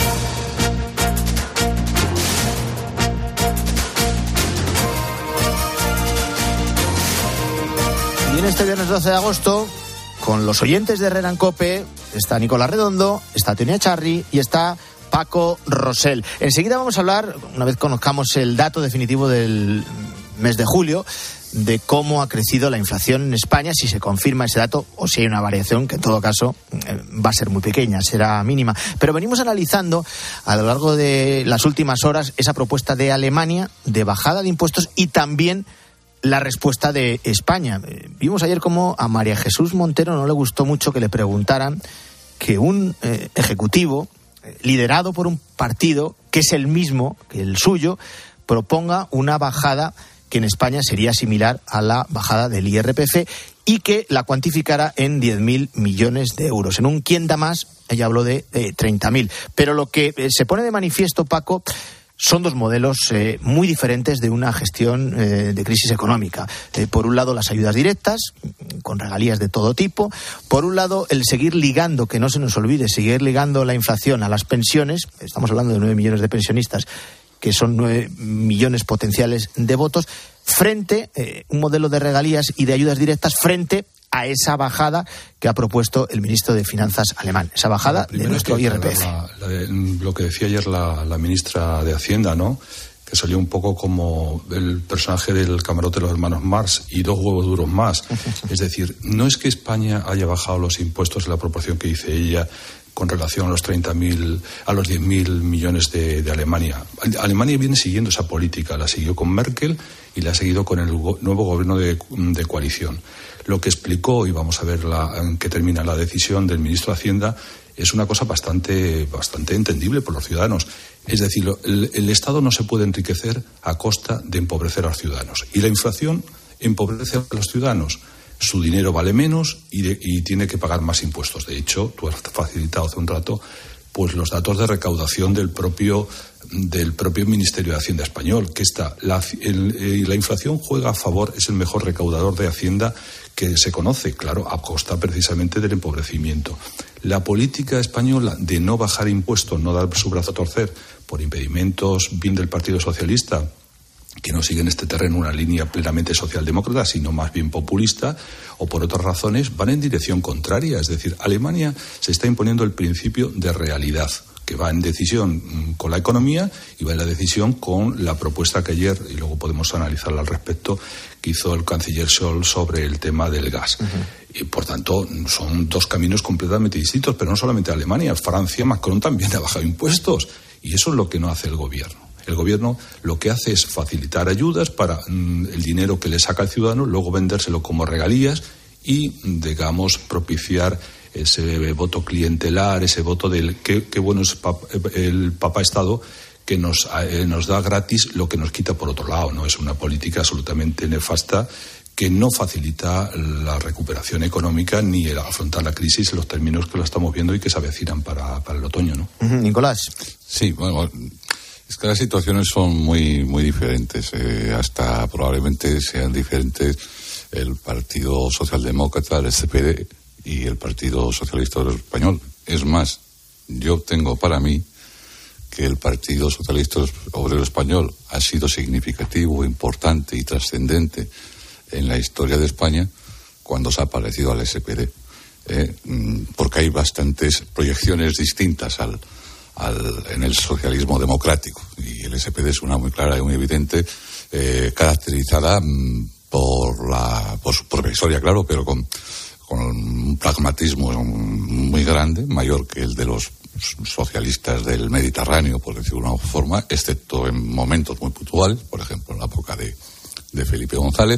Speaker 3: Y en este viernes doce de agosto, con los oyentes de Herrera en COPE, está Nicolás Redondo, está Tonia Charri y está Paco Rosell. Enseguida vamos a hablar, una vez conozcamos el dato definitivo del mes de julio, de cómo ha crecido la inflación en España, si se confirma ese dato o si hay una variación que en todo caso va a ser muy pequeña, será mínima. Pero venimos analizando a lo largo de las últimas horas esa propuesta de Alemania de bajada de impuestos y también la respuesta de España. Vimos ayer cómo a María Jesús Montero no le gustó mucho que le preguntaran que un eh, ejecutivo eh, liderado por un partido que es el mismo que el suyo proponga una bajada que en España sería similar a la bajada del I R P F y que la cuantificara en diez mil millones de euros. En un quién da más, ella habló de eh, treinta mil. Pero lo que eh, se pone de manifiesto, Paco, son dos modelos eh, muy diferentes de una gestión eh, de crisis económica. Eh, por un lado, las ayudas directas, con regalías de todo tipo. Por un lado, el seguir ligando, que no se nos olvide, seguir ligando la inflación a las pensiones. Estamos hablando de nueve millones de pensionistas, que son nueve millones potenciales de votos, frente a eh, un modelo de regalías y de ayudas directas frente a esa bajada que ha propuesto el ministro de Finanzas alemán, esa bajada de nuestro I R P F.
Speaker 15: La, la de, lo que decía ayer la, la ministra de Hacienda, ¿no? que salió un poco como el personaje del camarote de los hermanos Marx y dos huevos duros más. Es decir, no es que España haya bajado los impuestos en la proporción que dice ella con relación a los treinta mil, a los diez mil millones de, de Alemania. Alemania viene siguiendo esa política, la siguió con Merkel y la ha seguido con el go- nuevo gobierno de, de coalición. Lo que explicó, y vamos a ver la, en qué termina la decisión del ministro de Hacienda, es una cosa bastante, bastante entendible por los ciudadanos. Es decir, el, el Estado no se puede enriquecer a costa de empobrecer a los ciudadanos. Y la inflación empobrece a los ciudadanos. Su dinero vale menos y, de, y tiene que pagar más impuestos. De hecho, tú has facilitado hace un rato pues los datos de recaudación del propio del propio Ministerio de Hacienda español, que está la, el, la inflación juega a favor, es el mejor recaudador de Hacienda que se conoce, claro, a costa precisamente del empobrecimiento. La política española de no bajar impuestos, no dar su brazo a torcer por impedimentos bien del Partido Socialista, que no sigue en este terreno una línea plenamente socialdemócrata, sino más bien populista, o por otras razones, van en dirección contraria. Es decir, Alemania se está imponiendo el principio de realidad, que va en decisión con la economía y va en la decisión con la propuesta que ayer, y luego podemos analizarla al respecto, que hizo el canciller Scholz sobre el tema del gas. Uh-huh. Y, por tanto, son dos caminos completamente distintos, pero no solamente Alemania. Francia, Macron también ha bajado impuestos, y eso es lo que no hace el gobierno. El gobierno lo que hace es facilitar ayudas para mmm, el dinero que le saca el ciudadano, luego vendérselo como regalías y, digamos, propiciar ese voto clientelar, ese voto del qué, qué bueno es pap, el Papa Estado que nos, eh, nos da gratis lo que nos quita por otro lado. No es una política absolutamente nefasta que no facilita la recuperación económica ni el afrontar la crisis en los términos que lo estamos viendo y que se avecinan para, para el otoño, ¿no?
Speaker 3: Uh-huh. Nicolás.
Speaker 16: Sí, bueno, es que las situaciones son muy muy diferentes, eh, hasta probablemente sean diferentes el Partido Socialdemócrata, el S P D y el Partido Socialista Obrero Español. Es más, yo tengo para mí que el Partido Socialista Obrero Español ha sido significativo, importante y trascendente en la historia de España cuando se ha parecido al S P D, eh, porque hay bastantes proyecciones distintas al Al, en el socialismo democrático, y el S P D es una muy clara y muy evidente, eh, caracterizada mm, por la por su propia historia, claro, pero con, con un pragmatismo muy grande, mayor que el de los socialistas del Mediterráneo, por decirlo de una forma, excepto en momentos muy puntuales, por ejemplo en la época de, de Felipe González,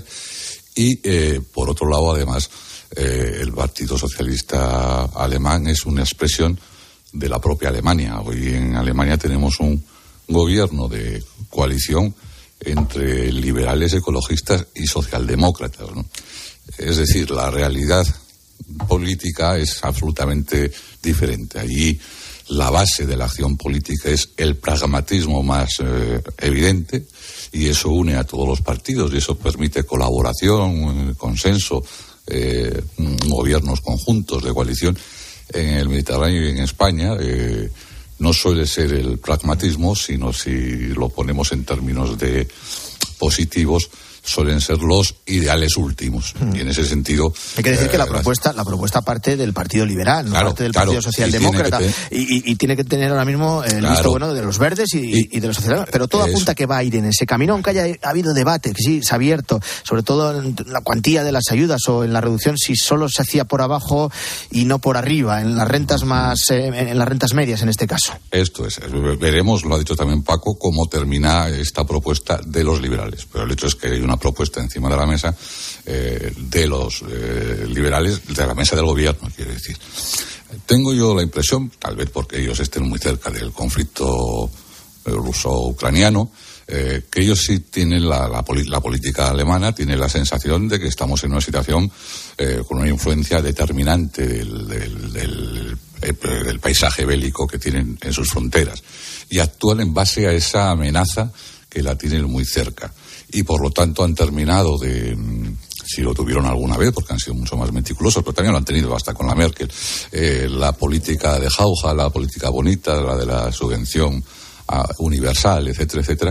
Speaker 16: y eh, por otro lado, además, eh, el Partido Socialista Alemán es una expresión de la propia Alemania. Hoy en Alemania tenemos un gobierno de coalición entre liberales, ecologistas y socialdemócratas, ¿no? Es decir, la realidad política es absolutamente diferente. Allí la base de la acción política es el pragmatismo más eh, evidente, y eso une a todos los partidos y eso permite colaboración, consenso, eh, gobiernos conjuntos de coalición. En el Mediterráneo y en España eh, no suele ser el pragmatismo, sino, si lo ponemos en términos de positivos, suelen ser los ideales últimos. Mm. Y en ese sentido...
Speaker 3: Hay que decir eh, que la
Speaker 16: las...
Speaker 3: propuesta la propuesta parte del Partido Liberal, no
Speaker 16: claro,
Speaker 3: parte del
Speaker 16: claro,
Speaker 3: Partido Socialdemócrata. Y tiene, te... y, y, y tiene que tener ahora mismo el claro. visto bueno de los verdes y, y, y de los socialdemócratas. Pero todo eso. Apunta que va a ir en ese camino, aunque haya ha habido debate, que sí, se ha abierto, sobre todo en la cuantía de las ayudas o en la reducción, si solo se hacía por abajo y no por arriba, en las rentas más, eh, en las rentas medias en este caso.
Speaker 16: Esto es. Veremos, lo ha dicho también Paco, cómo termina esta propuesta de los liberales. Pero el hecho es que hay una propuesta encima de la mesa eh, de los eh, liberales, de la mesa del gobierno, quiero decir. Tengo yo la impresión, tal vez porque ellos estén muy cerca del conflicto ruso-ucraniano, eh, que ellos sí tienen la, la, la política alemana, tiene la sensación de que estamos en una situación eh, con una influencia determinante del, del, del, del, del paisaje bélico que tienen en sus fronteras, y actúan en base a esa amenaza que la tienen muy cerca. Y por lo tanto han terminado de, si lo tuvieron alguna vez, porque han sido mucho más meticulosos, pero también lo han tenido hasta con la Merkel, eh, la política de jauja, la política bonita, la de la subvención uh, universal, etcétera, etcétera,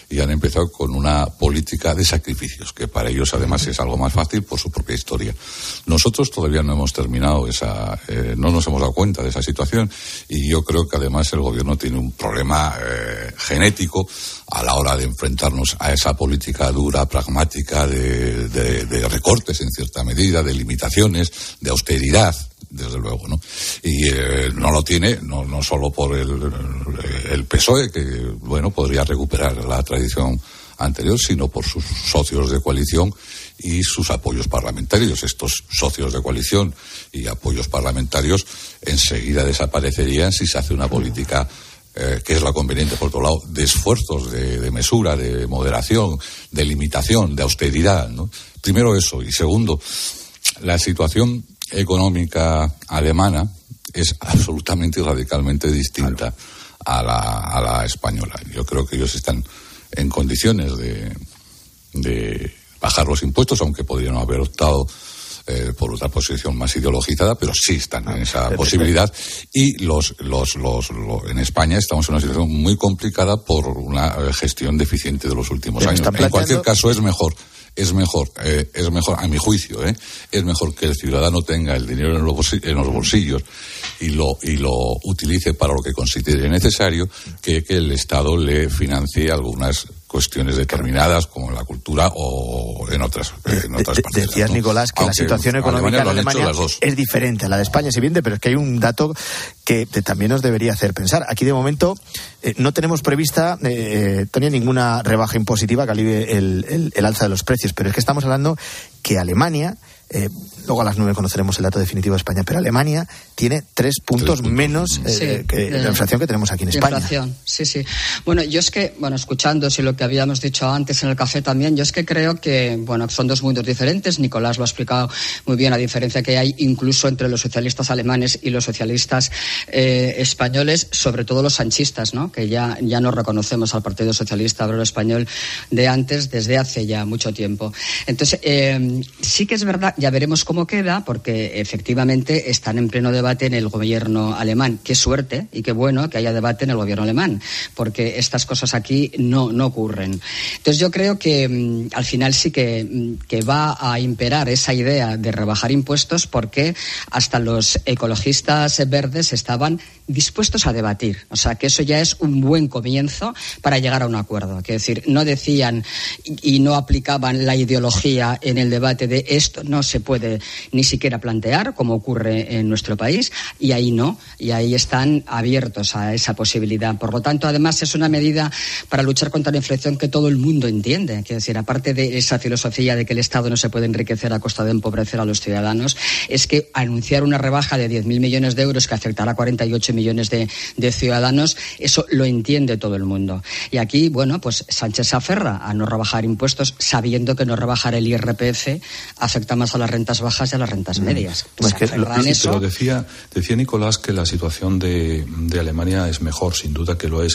Speaker 16: y han empezado con una política de sacrificios, que para ellos además es algo más fácil por su propia historia. Nosotros todavía no hemos terminado esa, eh, no nos hemos dado cuenta de esa situación, y yo creo que además el gobierno tiene un problema eh, genético a la hora de enfrentarnos a esa política dura, pragmática, de, de, de recortes en cierta medida, de limitaciones, de austeridad, desde luego, ¿no? Y eh, no lo tiene, no, no solo por el, el P S O E, que, bueno, podría recuperar la tradición anterior, sino por sus socios de coalición y sus apoyos parlamentarios. Estos socios de coalición y apoyos parlamentarios enseguida desaparecerían si se hace una política eh, que es la conveniente, por otro lado, de esfuerzos, de, de mesura, de moderación, de limitación, de austeridad, ¿no? Primero eso, y segundo, la situación económica alemana es absolutamente y radicalmente distinta a la, a la española. Yo creo que ellos están en condiciones de, de bajar los impuestos, aunque podrían haber optado eh, por otra posición más ideologizada, pero sí están en esa posibilidad. Y los, los, los, los en España estamos en una situación muy complicada por una gestión deficiente de los últimos años. En cualquier caso es mejor. Es mejor, eh, es mejor, a mi juicio, eh, es mejor que el ciudadano tenga el dinero en los bolsillos, en los bolsillos y lo y lo utilice para lo que considere necesario, que que el Estado le financie algunas cuestiones determinadas como la cultura o en otras, en otras
Speaker 3: de,
Speaker 16: partes.
Speaker 3: Decías,
Speaker 16: ¿no?
Speaker 3: Nicolás, que
Speaker 16: Aunque
Speaker 3: la situación económica en Alemania es diferente a la de España, es evidente, pero es que hay un dato que también nos debería hacer pensar. Aquí, de momento, eh, no tenemos prevista, eh, Tania, ninguna rebaja impositiva que alivie el, el, el alza de los precios, pero es que estamos hablando que Alemania, eh, luego a las nueve conoceremos el dato definitivo de España, pero Alemania tiene tres puntos, tres puntos menos eh, sí, que la inflación que tenemos aquí en España.
Speaker 7: Inflación, sí, sí. Bueno, yo es que, bueno, escuchando si lo que habíamos dicho antes en el café también, yo es que creo que, bueno, son dos mundos diferentes. Nicolás lo ha explicado muy bien, la diferencia que hay incluso entre los socialistas alemanes y los socialistas eh, españoles, sobre todo los sanchistas, ¿no? Que ya, ya no reconocemos al Partido Socialista Obrero Español de antes, desde hace ya mucho tiempo. Entonces, eh, sí que es verdad, ya veremos cómo queda, porque efectivamente están en pleno debate en el gobierno alemán. Qué suerte y qué bueno que haya debate en el gobierno alemán, porque estas cosas aquí no, no ocurren. Entonces yo creo que mmm, al final sí que, que va a imperar esa idea de rebajar impuestos, porque hasta los ecologistas verdes estaban dispuestos a debatir. O sea, que eso ya es un buen comienzo para llegar a un acuerdo. Es decir, no decían y, y no aplicaban la ideología en el debate de esto no se puede ni siquiera plantear, como ocurre en nuestro país, y ahí no, y ahí están abiertos a esa posibilidad. Por lo tanto, además, es una medida para luchar contra la inflación que todo el mundo entiende. Es decir, aparte de esa filosofía de que el Estado no se puede enriquecer a costa de empobrecer a los ciudadanos, es que anunciar una rebaja de diez mil millones de euros que afectará a cuarenta y ocho millones de, de ciudadanos, eso lo entiende todo el mundo. Y aquí, bueno, pues Sánchez se aferra a no rebajar impuestos, sabiendo que no rebajar el I R P F afecta más a las rentas bajas y a las rentas medias. Mm.
Speaker 15: Es que lo, en sí, eso. Pero decía, decía Nicolás que la situación de, de Alemania es mejor, sin duda que lo es.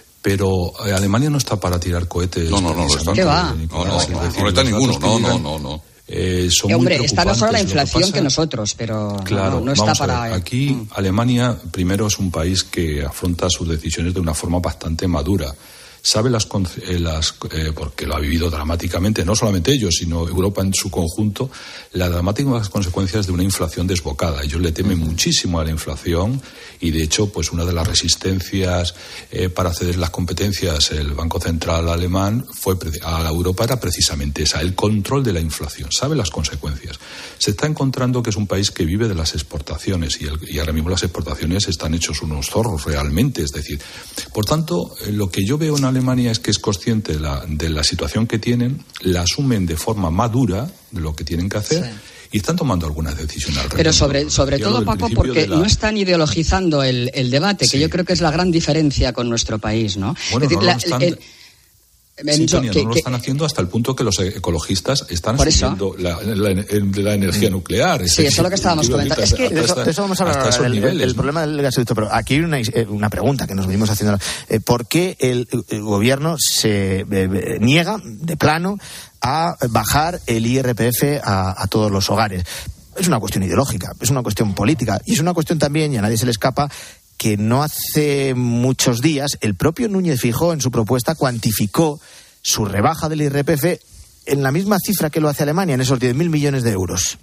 Speaker 15: Pero Alemania no está para tirar cohetes.
Speaker 16: No, no, no, no.
Speaker 7: ¿Qué va?
Speaker 16: No, no, no, no está ninguno. No, no, no, no.
Speaker 7: Eh, son eh, hombre, está no solo la inflación que, pasa, que nosotros, pero
Speaker 15: claro,
Speaker 7: no, no está para...
Speaker 15: Ver, aquí mm. Alemania, primero, es un país que afronta sus decisiones de una forma bastante madura. Sabe las, eh, las eh, porque lo ha vivido dramáticamente, no solamente ellos, sino Europa en su conjunto, las dramáticas consecuencias de una inflación desbocada. Ellos le temen uh-huh. muchísimo a la inflación y, de hecho, pues una de las resistencias eh, para ceder las competencias el Banco Central alemán fue a la Europa era precisamente esa, el control de la inflación. Sabe las consecuencias. Se está encontrando que es un país que vive de las exportaciones y, el, y ahora mismo las exportaciones están hechos unos zorros realmente. Es decir, por tanto, eh, lo que yo veo en Alemania es que es consciente de la, de la situación que tienen, la asumen de forma madura de lo que tienen que hacer. Sí. Y están tomando algunas decisiones al respecto.
Speaker 7: Pero sobre, sobre todo, Paco, porque la... no están ideologizando el, el debate, sí. que yo creo que es la gran diferencia con nuestro país, ¿no?
Speaker 15: Bueno,
Speaker 7: es decir,
Speaker 15: no
Speaker 7: la,
Speaker 15: lo están...
Speaker 7: el,
Speaker 15: Sí, Tonia, que, no lo están haciendo hasta el punto que los ecologistas están asumiendo la, la, la energía mm. nuclear.
Speaker 7: Sí, eso es lo que estábamos comentando. Es que
Speaker 3: de eso, de eso vamos a hablar ahora, el, el, el problema del gasoducto. Pero aquí hay una, una pregunta que nos venimos haciendo. ¿Por qué el, el gobierno se eh, niega de plano a bajar el I R P F a, a todos los hogares? Es una cuestión ideológica, es una cuestión política y es una cuestión también, y a nadie se le escapa, que no hace muchos días el propio Núñez Feijóo en su propuesta cuantificó su rebaja del I R P F en la misma cifra que lo hace Alemania, en esos diez mil millones de euros.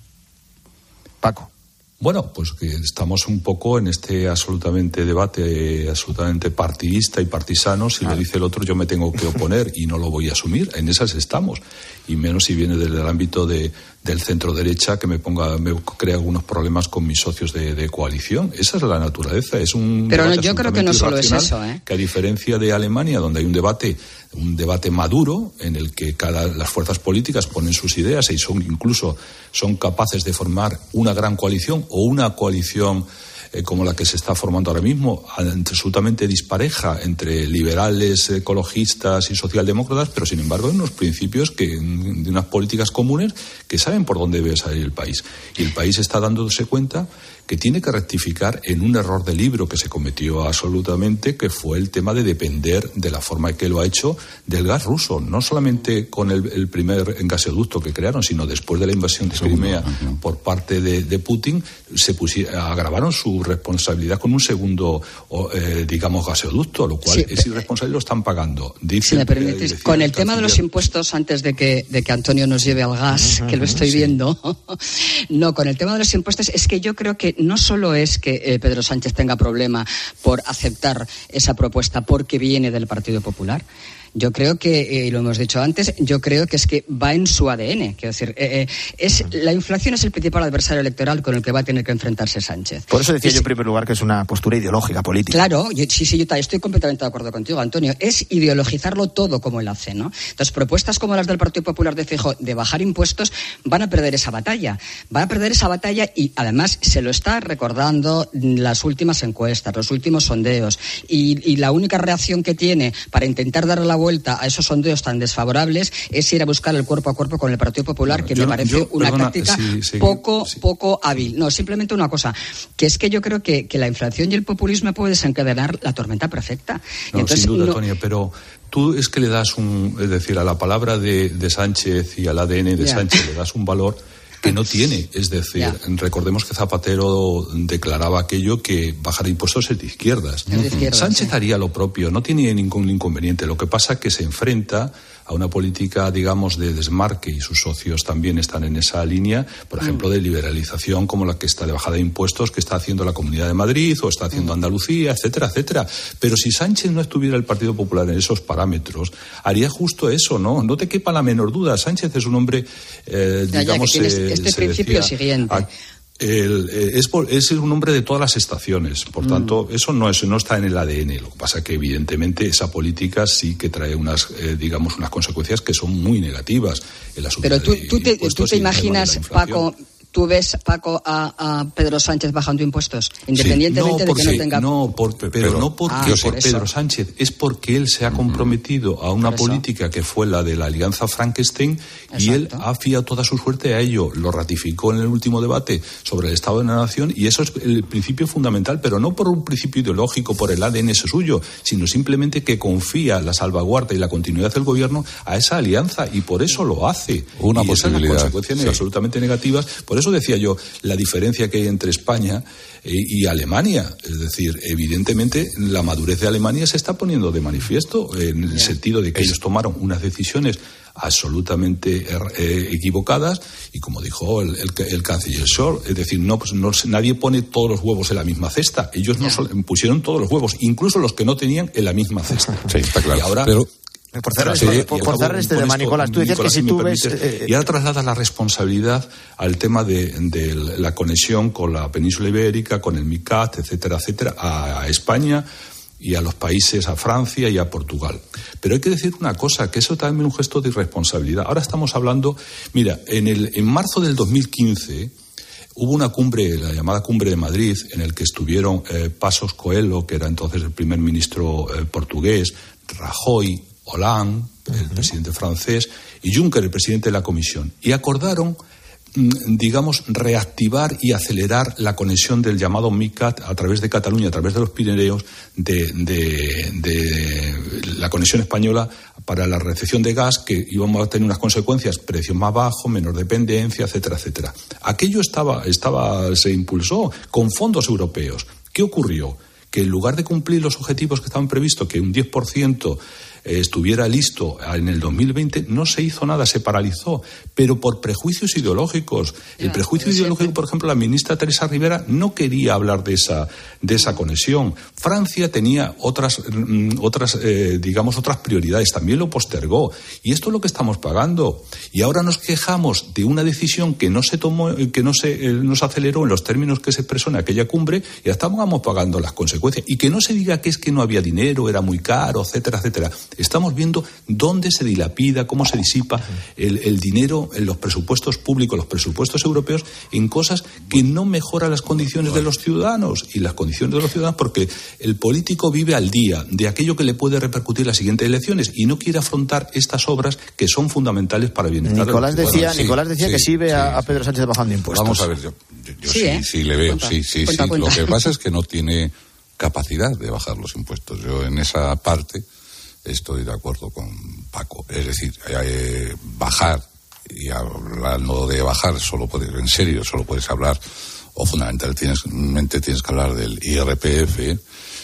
Speaker 3: Paco.
Speaker 15: Bueno, pues que estamos un poco en este absolutamente debate eh, absolutamente partidista y partisano. Si ah. lo dice el otro, yo me tengo que oponer y no lo voy a asumir. En esas estamos. Y menos si viene del, del ámbito de, del centro derecha, que me ponga, me crea algunos problemas con mis socios de, de coalición. Esa es la naturaleza. Es un
Speaker 7: Pero no, yo creo que no solo es eso, ¿eh?
Speaker 15: Que a diferencia de Alemania, donde hay un debate, un debate maduro, en el que cada las fuerzas políticas ponen sus ideas y son incluso son capaces de formar una gran coalición o una coalición eh, como la que se está formando ahora mismo, absolutamente dispareja entre liberales, ecologistas y socialdemócratas, pero sin embargo hay unos principios que, de unas políticas comunes que saben por dónde debe salir el país. Y el país está dándose cuenta que tiene que rectificar en un error de libro que se cometió absolutamente, que fue el tema de depender de la forma que lo ha hecho del gas ruso, no solamente con el, el primer gasoducto que crearon, sino después de la invasión de Crimea por parte de, de Putin, se pusieron, agravaron su responsabilidad con un segundo, eh, digamos, gasoducto, lo cual sí, es irresponsable y lo están pagando. Dice,
Speaker 7: si me permites, eh, con el tema de los impuestos, antes de que, de que Antonio nos lleve al gas, uh-huh, que lo estoy sí. viendo, no, con el tema de los impuestos, es que yo creo que no solo es que eh, Pedro Sánchez tenga problema por aceptar esa propuesta porque viene del Partido Popular. Yo creo que, y eh, lo hemos dicho antes, yo creo que es que va en su A D N. Quiero decir, eh, es, la inflación es el principal adversario electoral con el que va a tener que enfrentarse Sánchez.
Speaker 3: Por eso decía
Speaker 7: es,
Speaker 3: yo en primer lugar que es una postura ideológica, política.
Speaker 7: Claro, yo, sí, sí, yo estoy completamente de acuerdo contigo, Antonio. Es ideologizarlo todo como él hace, ¿no? Entonces, propuestas como las del Partido Popular de Feijóo de bajar impuestos van a perder esa batalla. Van a perder esa batalla y además se lo está recordando las últimas encuestas, los últimos sondeos. Y, y la única reacción que tiene para intentar darle la vuelta a esos sondeos tan desfavorables es ir a buscar el cuerpo a cuerpo con el Partido Popular, que yo, me parece yo, una perdona, táctica sí, sí, poco sí. poco hábil. No, simplemente una cosa, que es que yo creo que, que la inflación y el populismo puede desencadenar la tormenta perfecta.
Speaker 15: No,
Speaker 7: entonces,
Speaker 15: sin duda,
Speaker 7: no...
Speaker 15: Tonia, pero tú es que le das un, es decir, a la palabra de, de Sánchez y al A D N de yeah. Sánchez le das un valor que no tiene. Es decir, yeah. recordemos que Zapatero declaraba aquello, que bajar impuestos es de izquierdas.
Speaker 7: Es de izquierdas
Speaker 15: Sánchez
Speaker 7: sí.
Speaker 15: haría lo propio, no tiene ningún inconveniente. Lo que pasa es que se enfrenta a una política, digamos, de desmarque, y sus socios también están en esa línea, por ejemplo, mm. de liberalización, como la que está de bajada de impuestos que está haciendo la Comunidad de Madrid o está haciendo mm. Andalucía, etcétera, etcétera. Pero si Sánchez no estuviera el Partido Popular en esos parámetros, haría justo eso, ¿no? No te quepa la menor duda. Sánchez es un hombre, eh,
Speaker 7: ya,
Speaker 15: digamos...
Speaker 7: Ya, que este principio
Speaker 15: decía,
Speaker 7: siguiente...
Speaker 15: A, El, es, por, es un hombre de todas las estaciones, por mm. tanto, eso no, es, no está en el A D N. Lo que pasa es que, evidentemente, esa política sí que trae unas, eh, digamos, unas consecuencias que son muy negativas. En la
Speaker 7: Pero tú, tú te, tú te imaginas, Paco... ¿Tú ves, Paco, a, a Pedro Sánchez bajando impuestos, independientemente
Speaker 15: sí, no,
Speaker 7: de que no tenga...
Speaker 15: No, por, pero, pero no porque ah, por Pedro Sánchez, es porque él se ha comprometido a una política que fue la de la Alianza Frankenstein. Exacto. Y él ha fiado toda su suerte a ello. Lo ratificó en el último debate sobre el Estado de la Nación, y eso es el principio fundamental, pero no por un principio ideológico, por el A D N suyo, sino simplemente que confía la salvaguarda y la continuidad del gobierno a esa alianza, y por eso lo hace.
Speaker 16: Una
Speaker 15: y
Speaker 16: posibilidad.
Speaker 15: Esas consecuencias
Speaker 16: sí.
Speaker 15: absolutamente negativas. Por eso decía yo la diferencia que hay entre España y Alemania. Es decir, evidentemente la madurez de Alemania se está poniendo de manifiesto, en el yeah. sentido de que ellos tomaron unas decisiones absolutamente eh, equivocadas, y como dijo el, el, el canciller Scholz, es decir, no, pues no, nadie pone todos los huevos en la misma cesta. Ellos yeah. no sol, pusieron todos los huevos, incluso los que no tenían, en la misma cesta.
Speaker 16: Sí, está claro.
Speaker 15: Y ahora...
Speaker 16: Pero...
Speaker 3: Por cerrar sí, este, por, por cerrar este tema, esto, Nicolás, tú decías Nicolás, que si, si tú ves... Eh,
Speaker 15: y ahora trasladas la responsabilidad al tema de, de la conexión con la península ibérica, con el MICAT, etcétera, etcétera, a, a España y a los países, a Francia y a Portugal. Pero hay que decir una cosa, que eso también es un gesto de irresponsabilidad. Ahora estamos hablando... Mira, en, el, en marzo del dos mil quince... hubo una cumbre, la llamada Cumbre de Madrid, en el que estuvieron eh, Passos Coelho, que era entonces el primer ministro eh, portugués, Rajoy, Hollande, el uh-huh. presidente francés, y Juncker, el presidente de la Comisión. Y acordaron, digamos, reactivar y acelerar la conexión del llamado MICAT a través de Cataluña, a través de los Pirineos, de, de, de la conexión española para la recepción de gas, que íbamos a tener unas consecuencias, precios más bajos, menor dependencia, etcétera, etcétera. Aquello estaba, estaba, se impulsó con fondos europeos. ¿Qué ocurrió? que en lugar de cumplir los objetivos que estaban previstos, que un diez por ciento estuviera listo en el dos mil veinte, no se hizo nada, se paralizó, pero por prejuicios ideológicos. El yeah, prejuicio ideológico, por ejemplo, la ministra Teresa Rivera no quería hablar de esa de esa conexión. Francia tenía otras otras eh, digamos otras prioridades, también lo postergó, y esto es lo que estamos pagando. Y ahora nos quejamos de una decisión que no se tomó, que no se eh, no se aceleró en los términos que se expresó en aquella cumbre, y ya estamos pagando las consecuencias. Y que no se diga que es que no había dinero, era muy caro, etcétera, etcétera. Estamos viendo dónde se dilapida, cómo se disipa el, el dinero en los presupuestos públicos, los presupuestos europeos, en cosas que no mejoran las condiciones de los ciudadanos. Y las condiciones de los ciudadanos porque el político vive al día de aquello que le puede repercutir en las siguientes elecciones y no quiere afrontar estas obras que son fundamentales para el bienestar.
Speaker 3: Nicolás
Speaker 15: de los
Speaker 3: decía,
Speaker 15: sí,
Speaker 3: Nicolás decía
Speaker 15: sí,
Speaker 3: que sí ve
Speaker 15: sí,
Speaker 3: a, a
Speaker 15: sí.
Speaker 3: Pedro Sánchez bajando impuestos.
Speaker 16: Vamos a ver, yo, yo, yo
Speaker 27: sí,
Speaker 16: sí,
Speaker 27: ¿eh?
Speaker 16: sí le veo,
Speaker 27: Cuenta,
Speaker 16: sí, sí,
Speaker 27: cuenta,
Speaker 16: sí.
Speaker 27: cuenta.
Speaker 16: Lo que pasa es que no tiene capacidad de bajar los impuestos. Yo en esa parte estoy de acuerdo con Paco. Es decir, eh, bajar, y hablando de bajar, solo puedes, en serio, solo puedes hablar, o fundamentalmente tienes que hablar del I R P F,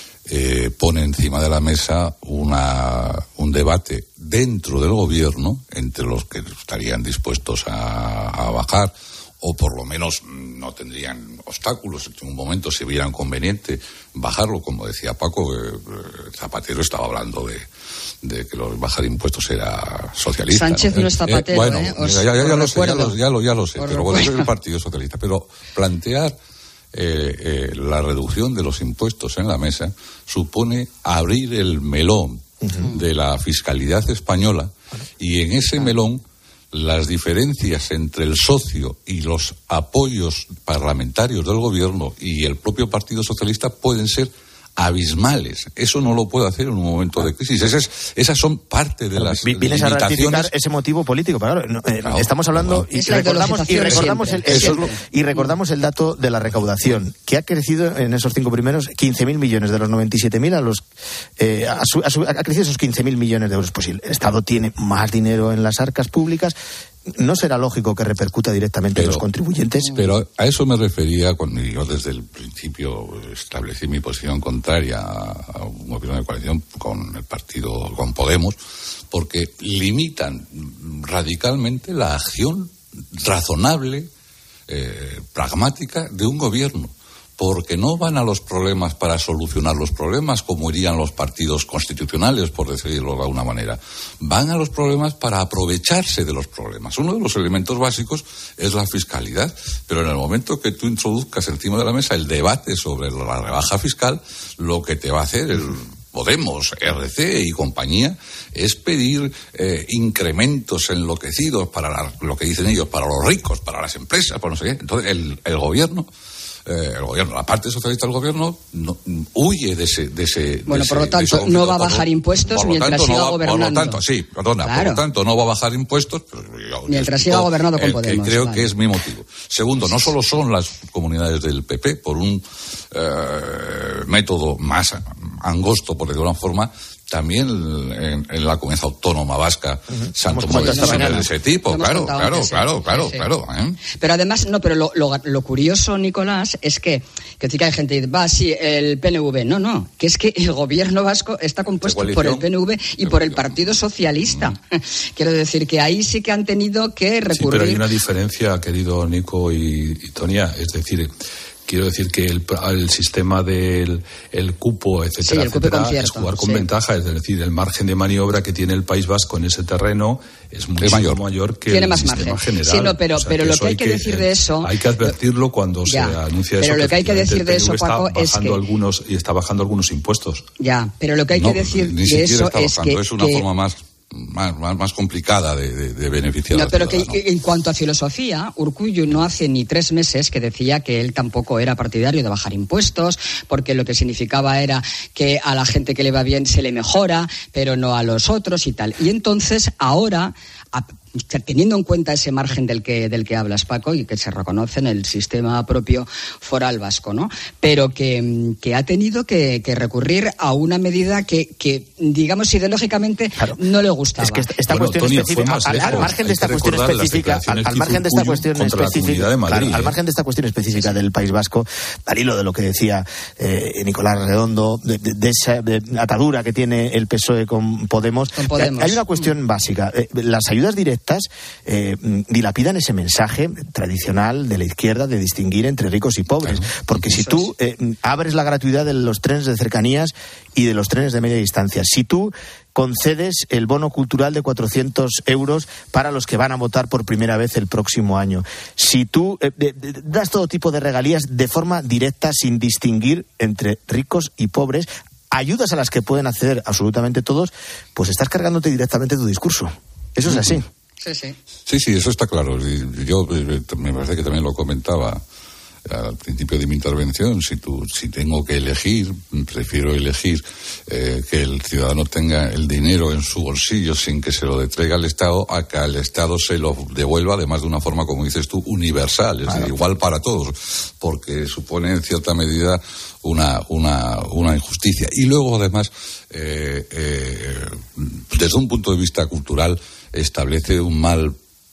Speaker 16: eh, pone encima de la mesa una, un debate dentro del gobierno entre los que estarían dispuestos a, a bajar, o por lo menos no tendrían obstáculos, en un momento se vieran conveniente bajarlo, como decía Paco, eh, Zapatero estaba hablando de, de que los bajar impuestos era socialista.
Speaker 27: Sánchez
Speaker 16: ¿no,
Speaker 27: no es Zapatero,
Speaker 16: eh, bueno,
Speaker 27: ¿eh? Os,
Speaker 16: ya, ya, ya,
Speaker 27: os
Speaker 16: lo sé, ya, lo, ya, lo, ya lo sé,
Speaker 27: os
Speaker 16: pero bueno,
Speaker 27: recuerdo.
Speaker 16: es el Partido Socialista. Pero plantear eh, eh, la reducción de los impuestos en la mesa supone abrir el melón uh-huh. de la fiscalidad española, y en ese melón las diferencias entre el socio y los apoyos parlamentarios del gobierno y el propio Partido Socialista pueden ser abismales. Eso no lo puede hacer en un momento de crisis. Esas, esas son parte de las
Speaker 3: Vienes a ratificar ese motivo político, pero claro, no, eh, claro, estamos hablando no, y, recordamos, y, recordamos el, el, el, y recordamos el dato de la recaudación, que ha crecido en esos cinco primeros quince mil millones de los noventa y siete mil a los eh, a su, a su, ha crecido esos quince mil millones de euros. Pues si el Estado tiene más dinero en las arcas públicas, ¿no será lógico que repercuta directamente pero, en los contribuyentes?
Speaker 16: Pero a eso me refería cuando yo desde el principio establecí mi posición contraria a un gobierno de coalición con el partido, con Podemos, porque limitan radicalmente la acción razonable, eh, pragmática de un gobierno. Porque no van a los problemas para solucionar los problemas como irían los partidos constitucionales, por decirlo de alguna manera. Van a los problemas para aprovecharse de los problemas. Uno de los elementos básicos es la fiscalidad, pero en el momento que tú introduzcas encima de la mesa el debate sobre la rebaja fiscal, lo que te va a hacer el Podemos, R C y compañía es pedir eh, incrementos enloquecidos para la, lo que dicen ellos, para los ricos, para las empresas, para no sé qué. Entonces el, el gobierno Eh, el gobierno, la parte socialista del gobierno no, huye de ese, de ese
Speaker 27: bueno,
Speaker 16: de
Speaker 27: por lo
Speaker 16: ese,
Speaker 27: tanto
Speaker 16: ese
Speaker 27: no va a bajar impuestos
Speaker 16: por
Speaker 27: mientras
Speaker 16: tanto,
Speaker 27: siga
Speaker 16: no va,
Speaker 27: gobernando.
Speaker 16: Por lo tanto, sí, perdona,
Speaker 27: claro.
Speaker 16: por lo tanto no va a bajar impuestos, pero yo,
Speaker 27: mientras
Speaker 16: yo
Speaker 27: siga gobernando con
Speaker 16: el
Speaker 27: Podemos.
Speaker 16: Que creo
Speaker 27: vale.
Speaker 16: que es mi motivo. Segundo, no solo son las comunidades del P P por un eh, método más angosto, por decirlo de alguna forma, también en, en la comunidad autónoma vasca uh-huh. se han tomado decisiones de ese tipo, claro, claro, antes, claro, sí, claro, sí, sí. claro, ¿eh?
Speaker 27: Pero además, no, pero lo, lo, lo curioso, Nicolás, es que, que sí que hay gente que dice, va, sí, el P N V. No, no, que es que el gobierno vasco está compuesto por el P N V y por el Partido Socialista. Uh-huh. Quiero decir que ahí sí que han tenido que recurrir.
Speaker 15: Sí, pero hay una diferencia, querido Nico y, y Tonia, es decir, quiero decir que el, el sistema del el cupo, etcétera, sí, el cupo etcétera, es jugar con sí. ventaja, es decir, el margen de maniobra que tiene el País Vasco en ese terreno es mucho mayor, mayor que
Speaker 27: tiene
Speaker 15: el
Speaker 27: más
Speaker 15: sistema
Speaker 27: margen.
Speaker 15: general.
Speaker 27: Sí, no, pero,
Speaker 15: o sea,
Speaker 27: pero
Speaker 15: que
Speaker 27: lo que hay que, que decir de eso...
Speaker 15: Hay que advertirlo cuando
Speaker 27: ya,
Speaker 15: se anuncia
Speaker 27: pero
Speaker 15: eso.
Speaker 27: Pero lo que hay que decir de eso, Paco,
Speaker 15: está bajando
Speaker 27: es que...
Speaker 15: algunos, y está bajando algunos impuestos.
Speaker 27: Ya, pero lo que hay
Speaker 16: no,
Speaker 27: que decir
Speaker 16: ni
Speaker 27: de eso
Speaker 16: está
Speaker 27: es
Speaker 16: bajando,
Speaker 27: que...
Speaker 16: Es una
Speaker 27: que...
Speaker 16: forma más... Más, más, más complicada de, de, de beneficiar.
Speaker 27: No, pero que, que en cuanto a filosofía, Urkullu no hace ni tres meses que decía que él tampoco era partidario de bajar impuestos, porque lo que significaba era que a la gente que le va bien se le mejora, pero no a los otros y tal. Y entonces ahora
Speaker 7: a, teniendo en cuenta ese margen del que, del que hablas, Paco, y que se reconoce en el sistema propio foral vasco, ¿no? Pero que, que ha tenido que, que recurrir a una medida que, que digamos, ideológicamente claro. no le gustaba.
Speaker 3: Es que esta, esta bueno, cuestión Tony, específica, al, al margen de esta cuestión específica, al, al margen de esta cuestión específica, de Madrid, claro, al margen de esta cuestión específica del País Vasco, al hilo de lo que decía eh, Nicolás Redondo, de, de, de esa de atadura que tiene el P S O E con Podemos, con Podemos. Hay una cuestión básica. Eh, las ayudas directas eh, dilapidan ese mensaje tradicional de la izquierda de distinguir entre ricos y pobres. Claro. Porque si tú eh, abres la gratuidad de los trenes de cercanías y de los trenes de media distancia, si tú concedes el bono cultural de cuatrocientos euros para los que van a votar por primera vez el próximo año, si tú eh, de, de, das todo tipo de regalías de forma directa sin distinguir entre ricos y pobres, ayudas a las que pueden acceder absolutamente todos, pues estás cargándote directamente tu discurso. Eso es así.
Speaker 7: Sí, sí.
Speaker 16: Sí, sí, eso está claro. Yo me parece que también lo comentaba al principio de mi intervención. Si tú, si tengo que elegir, prefiero elegir eh, que el ciudadano tenga el dinero en su bolsillo sin que se lo entregue al Estado, a que al Estado se lo devuelva, además de una forma, como dices tú, universal, es decir, igual para todos, porque supone en cierta medida una una una injusticia. Y luego, además, eh, eh, desde un punto de vista cultural, establece un mal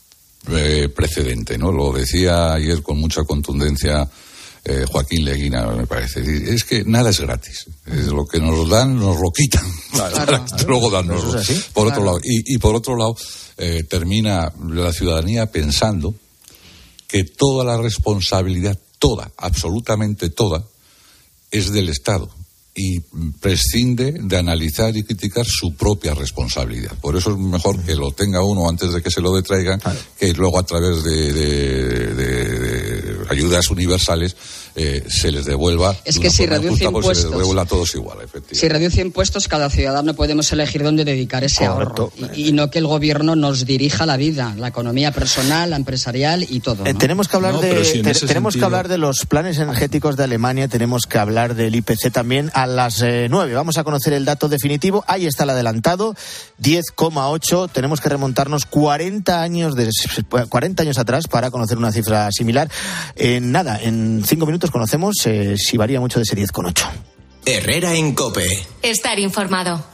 Speaker 16: Eh, precedente, ¿no? Lo decía ayer con mucha contundencia eh, Joaquín Leguina, me parece. Es que nada es gratis. Es lo que nos dan, nos lo quitan. Claro, para claro. luego darnoslo. ¿Es así? Por claro. otro lado. Y, y por otro lado, eh, termina la ciudadanía pensando que toda la responsabilidad, toda, absolutamente toda, es del Estado. Y prescinde de analizar y criticar su propia responsabilidad. Por eso es mejor que lo tenga uno antes de que se lo detraigan, claro. que luego a través de, de, de, de ayudas universales eh, se les devuelva.
Speaker 7: Es que si reduce impuestos,
Speaker 16: se les devuelva a todos igual, efectivamente.
Speaker 7: Si reduce impuestos, cada ciudadano podemos elegir dónde dedicar ese Correcto. ahorro. Y, y no que el gobierno nos dirija la vida, la economía personal, la empresarial y todo, ¿no?
Speaker 3: Eh, tenemos que hablar
Speaker 16: no,
Speaker 3: de
Speaker 16: si
Speaker 3: te, tenemos
Speaker 16: sentido...
Speaker 3: que hablar de los planes energéticos de Alemania, tenemos que hablar del I P C también. A las eh, nueve vamos a conocer el dato definitivo. Ahí está el adelantado, diez coma ocho. Tenemos que remontarnos cuarenta años de, cuarenta años atrás para conocer una cifra similar. En nada, en cinco minutos conocemos eh, si varía mucho de ese diez coma ocho.
Speaker 13: Herrera en COPE.
Speaker 2: Estar informado.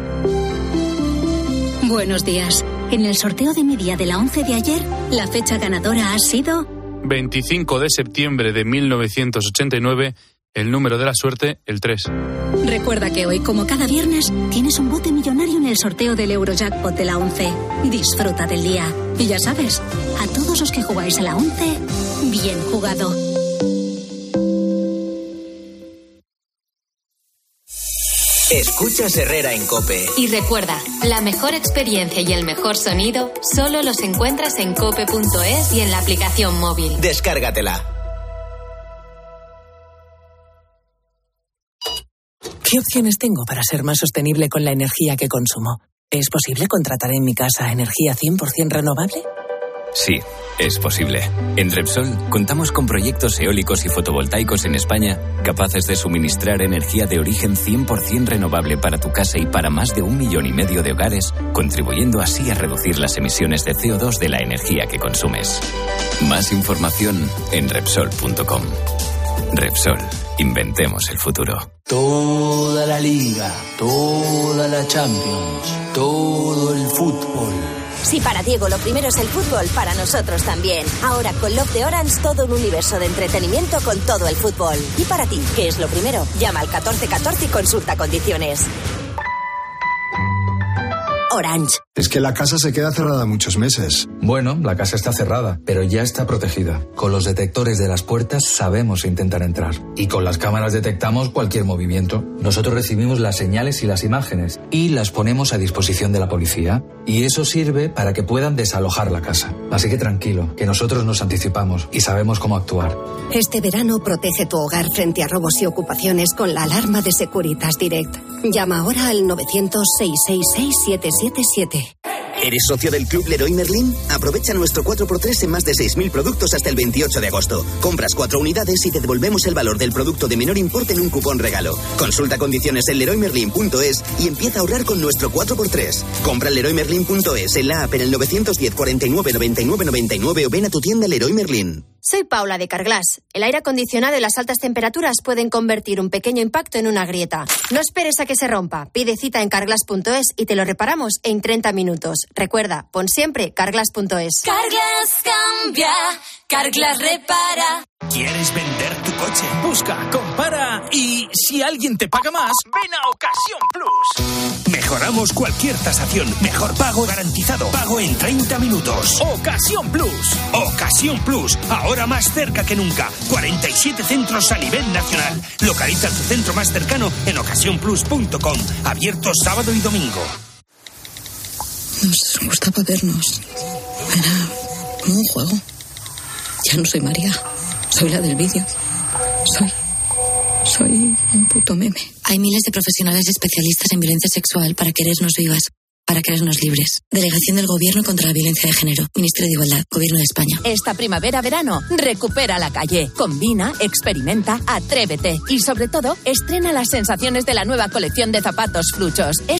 Speaker 9: Buenos días. En el sorteo de mi día de la once de ayer, la fecha ganadora ha sido
Speaker 17: veinticinco de septiembre de mil novecientos ochenta y nueve. El número de la suerte, el tres.
Speaker 9: Recuerda que hoy, como cada viernes, tienes un bote millonario en el sorteo del Eurojackpot de la once. Disfruta del día. Y ya sabes, a todos los que jugáis a la once, bien jugado.
Speaker 13: Escuchas Herrera en COPE.
Speaker 2: Y recuerda, la mejor experiencia y el mejor sonido solo los encuentras en cope punto es y en la aplicación móvil.
Speaker 13: Descárgatela.
Speaker 18: ¿Qué opciones tengo para ser más sostenible con la energía que consumo? ¿Es posible contratar en mi casa energía cien por ciento renovable?
Speaker 19: Sí, es posible. En Repsol contamos con proyectos eólicos y fotovoltaicos en España capaces de suministrar energía de origen cien por ciento renovable para tu casa y para más de un millón y medio de hogares, contribuyendo así a reducir las emisiones de C O dos de la energía que consumes. Más información en Repsol punto com. Repsol. Inventemos el futuro.
Speaker 20: Toda la Liga, toda la Champions, todo el fútbol.
Speaker 9: Si para Diego lo primero es el fútbol, para nosotros también. Ahora con Love de Orange, todo un universo de entretenimiento con todo el fútbol. Y para ti, ¿qué es lo primero? Llama al catorce catorce y consulta condiciones. Orange.
Speaker 21: Es que la casa se queda cerrada muchos meses.
Speaker 22: Bueno, la casa está cerrada, pero ya está protegida. Con los detectores de las puertas sabemos intentar entrar. Y con las cámaras detectamos cualquier movimiento. Nosotros recibimos las señales y las imágenes y las ponemos a disposición de la policía. Y eso sirve para que puedan desalojar la casa. Así que tranquilo, que nosotros nos anticipamos y sabemos cómo actuar.
Speaker 9: Este verano protege tu hogar frente a robos y ocupaciones con la alarma de Securitas Direct. Llama ahora al novecientos, seiscientos sesenta y seis, setecientos setenta y siete.
Speaker 4: ¿Eres socio del Club Leroy Merlin? Aprovecha nuestro cuatro por tres en más de seis mil productos hasta el veintiocho de agosto. Compras cuatro unidades y te devolvemos el valor del producto de menor importe en un cupón regalo. Consulta condiciones en leroy merlin punto es y empieza a ahorrar con nuestro cuatro por tres. Compra en leroy merlin punto es, en la app, en el nueve uno cero, cuarenta y nueve, noventa y nueve, noventa y nueve o ven a tu tienda Leroy Merlin.
Speaker 5: Soy Paula de Carglass. El aire acondicionado y las altas temperaturas pueden convertir un pequeño impacto en una grieta. No esperes a que se rompa. Pide cita en carglass punto es y te lo reparamos en treinta minutos. Recuerda, pon siempre carglass punto es.
Speaker 28: Carglass cambia, Carglass repara.
Speaker 6: ¿Quieres vender tu coche? Busca, compara y si alguien te paga más, ven a Ocasión Plus. Mejoramos cualquier tasación. Mejor pago garantizado. Pago en treinta minutos. Ocasión Plus. Ocasión Plus. Ahora más cerca que nunca. cuarenta y siete centros a nivel nacional. Localiza tu centro más cercano en ocasión plus punto com. Abierto sábado y domingo.
Speaker 8: Nos gustaba vernos. Era como un juego. Ya no soy María. Soy la del vídeo. Soy... Soy un puto meme.
Speaker 10: Hay miles de profesionales especialistas en violencia sexual para querernos vivas, para querernos libres. Delegación del Gobierno contra la Violencia de Género. Ministerio de Igualdad. Gobierno de España.
Speaker 12: Esta primavera-verano, recupera la calle. Combina, experimenta, atrévete. Y sobre todo, estrena las sensaciones de la nueva colección de zapatos Fluchos.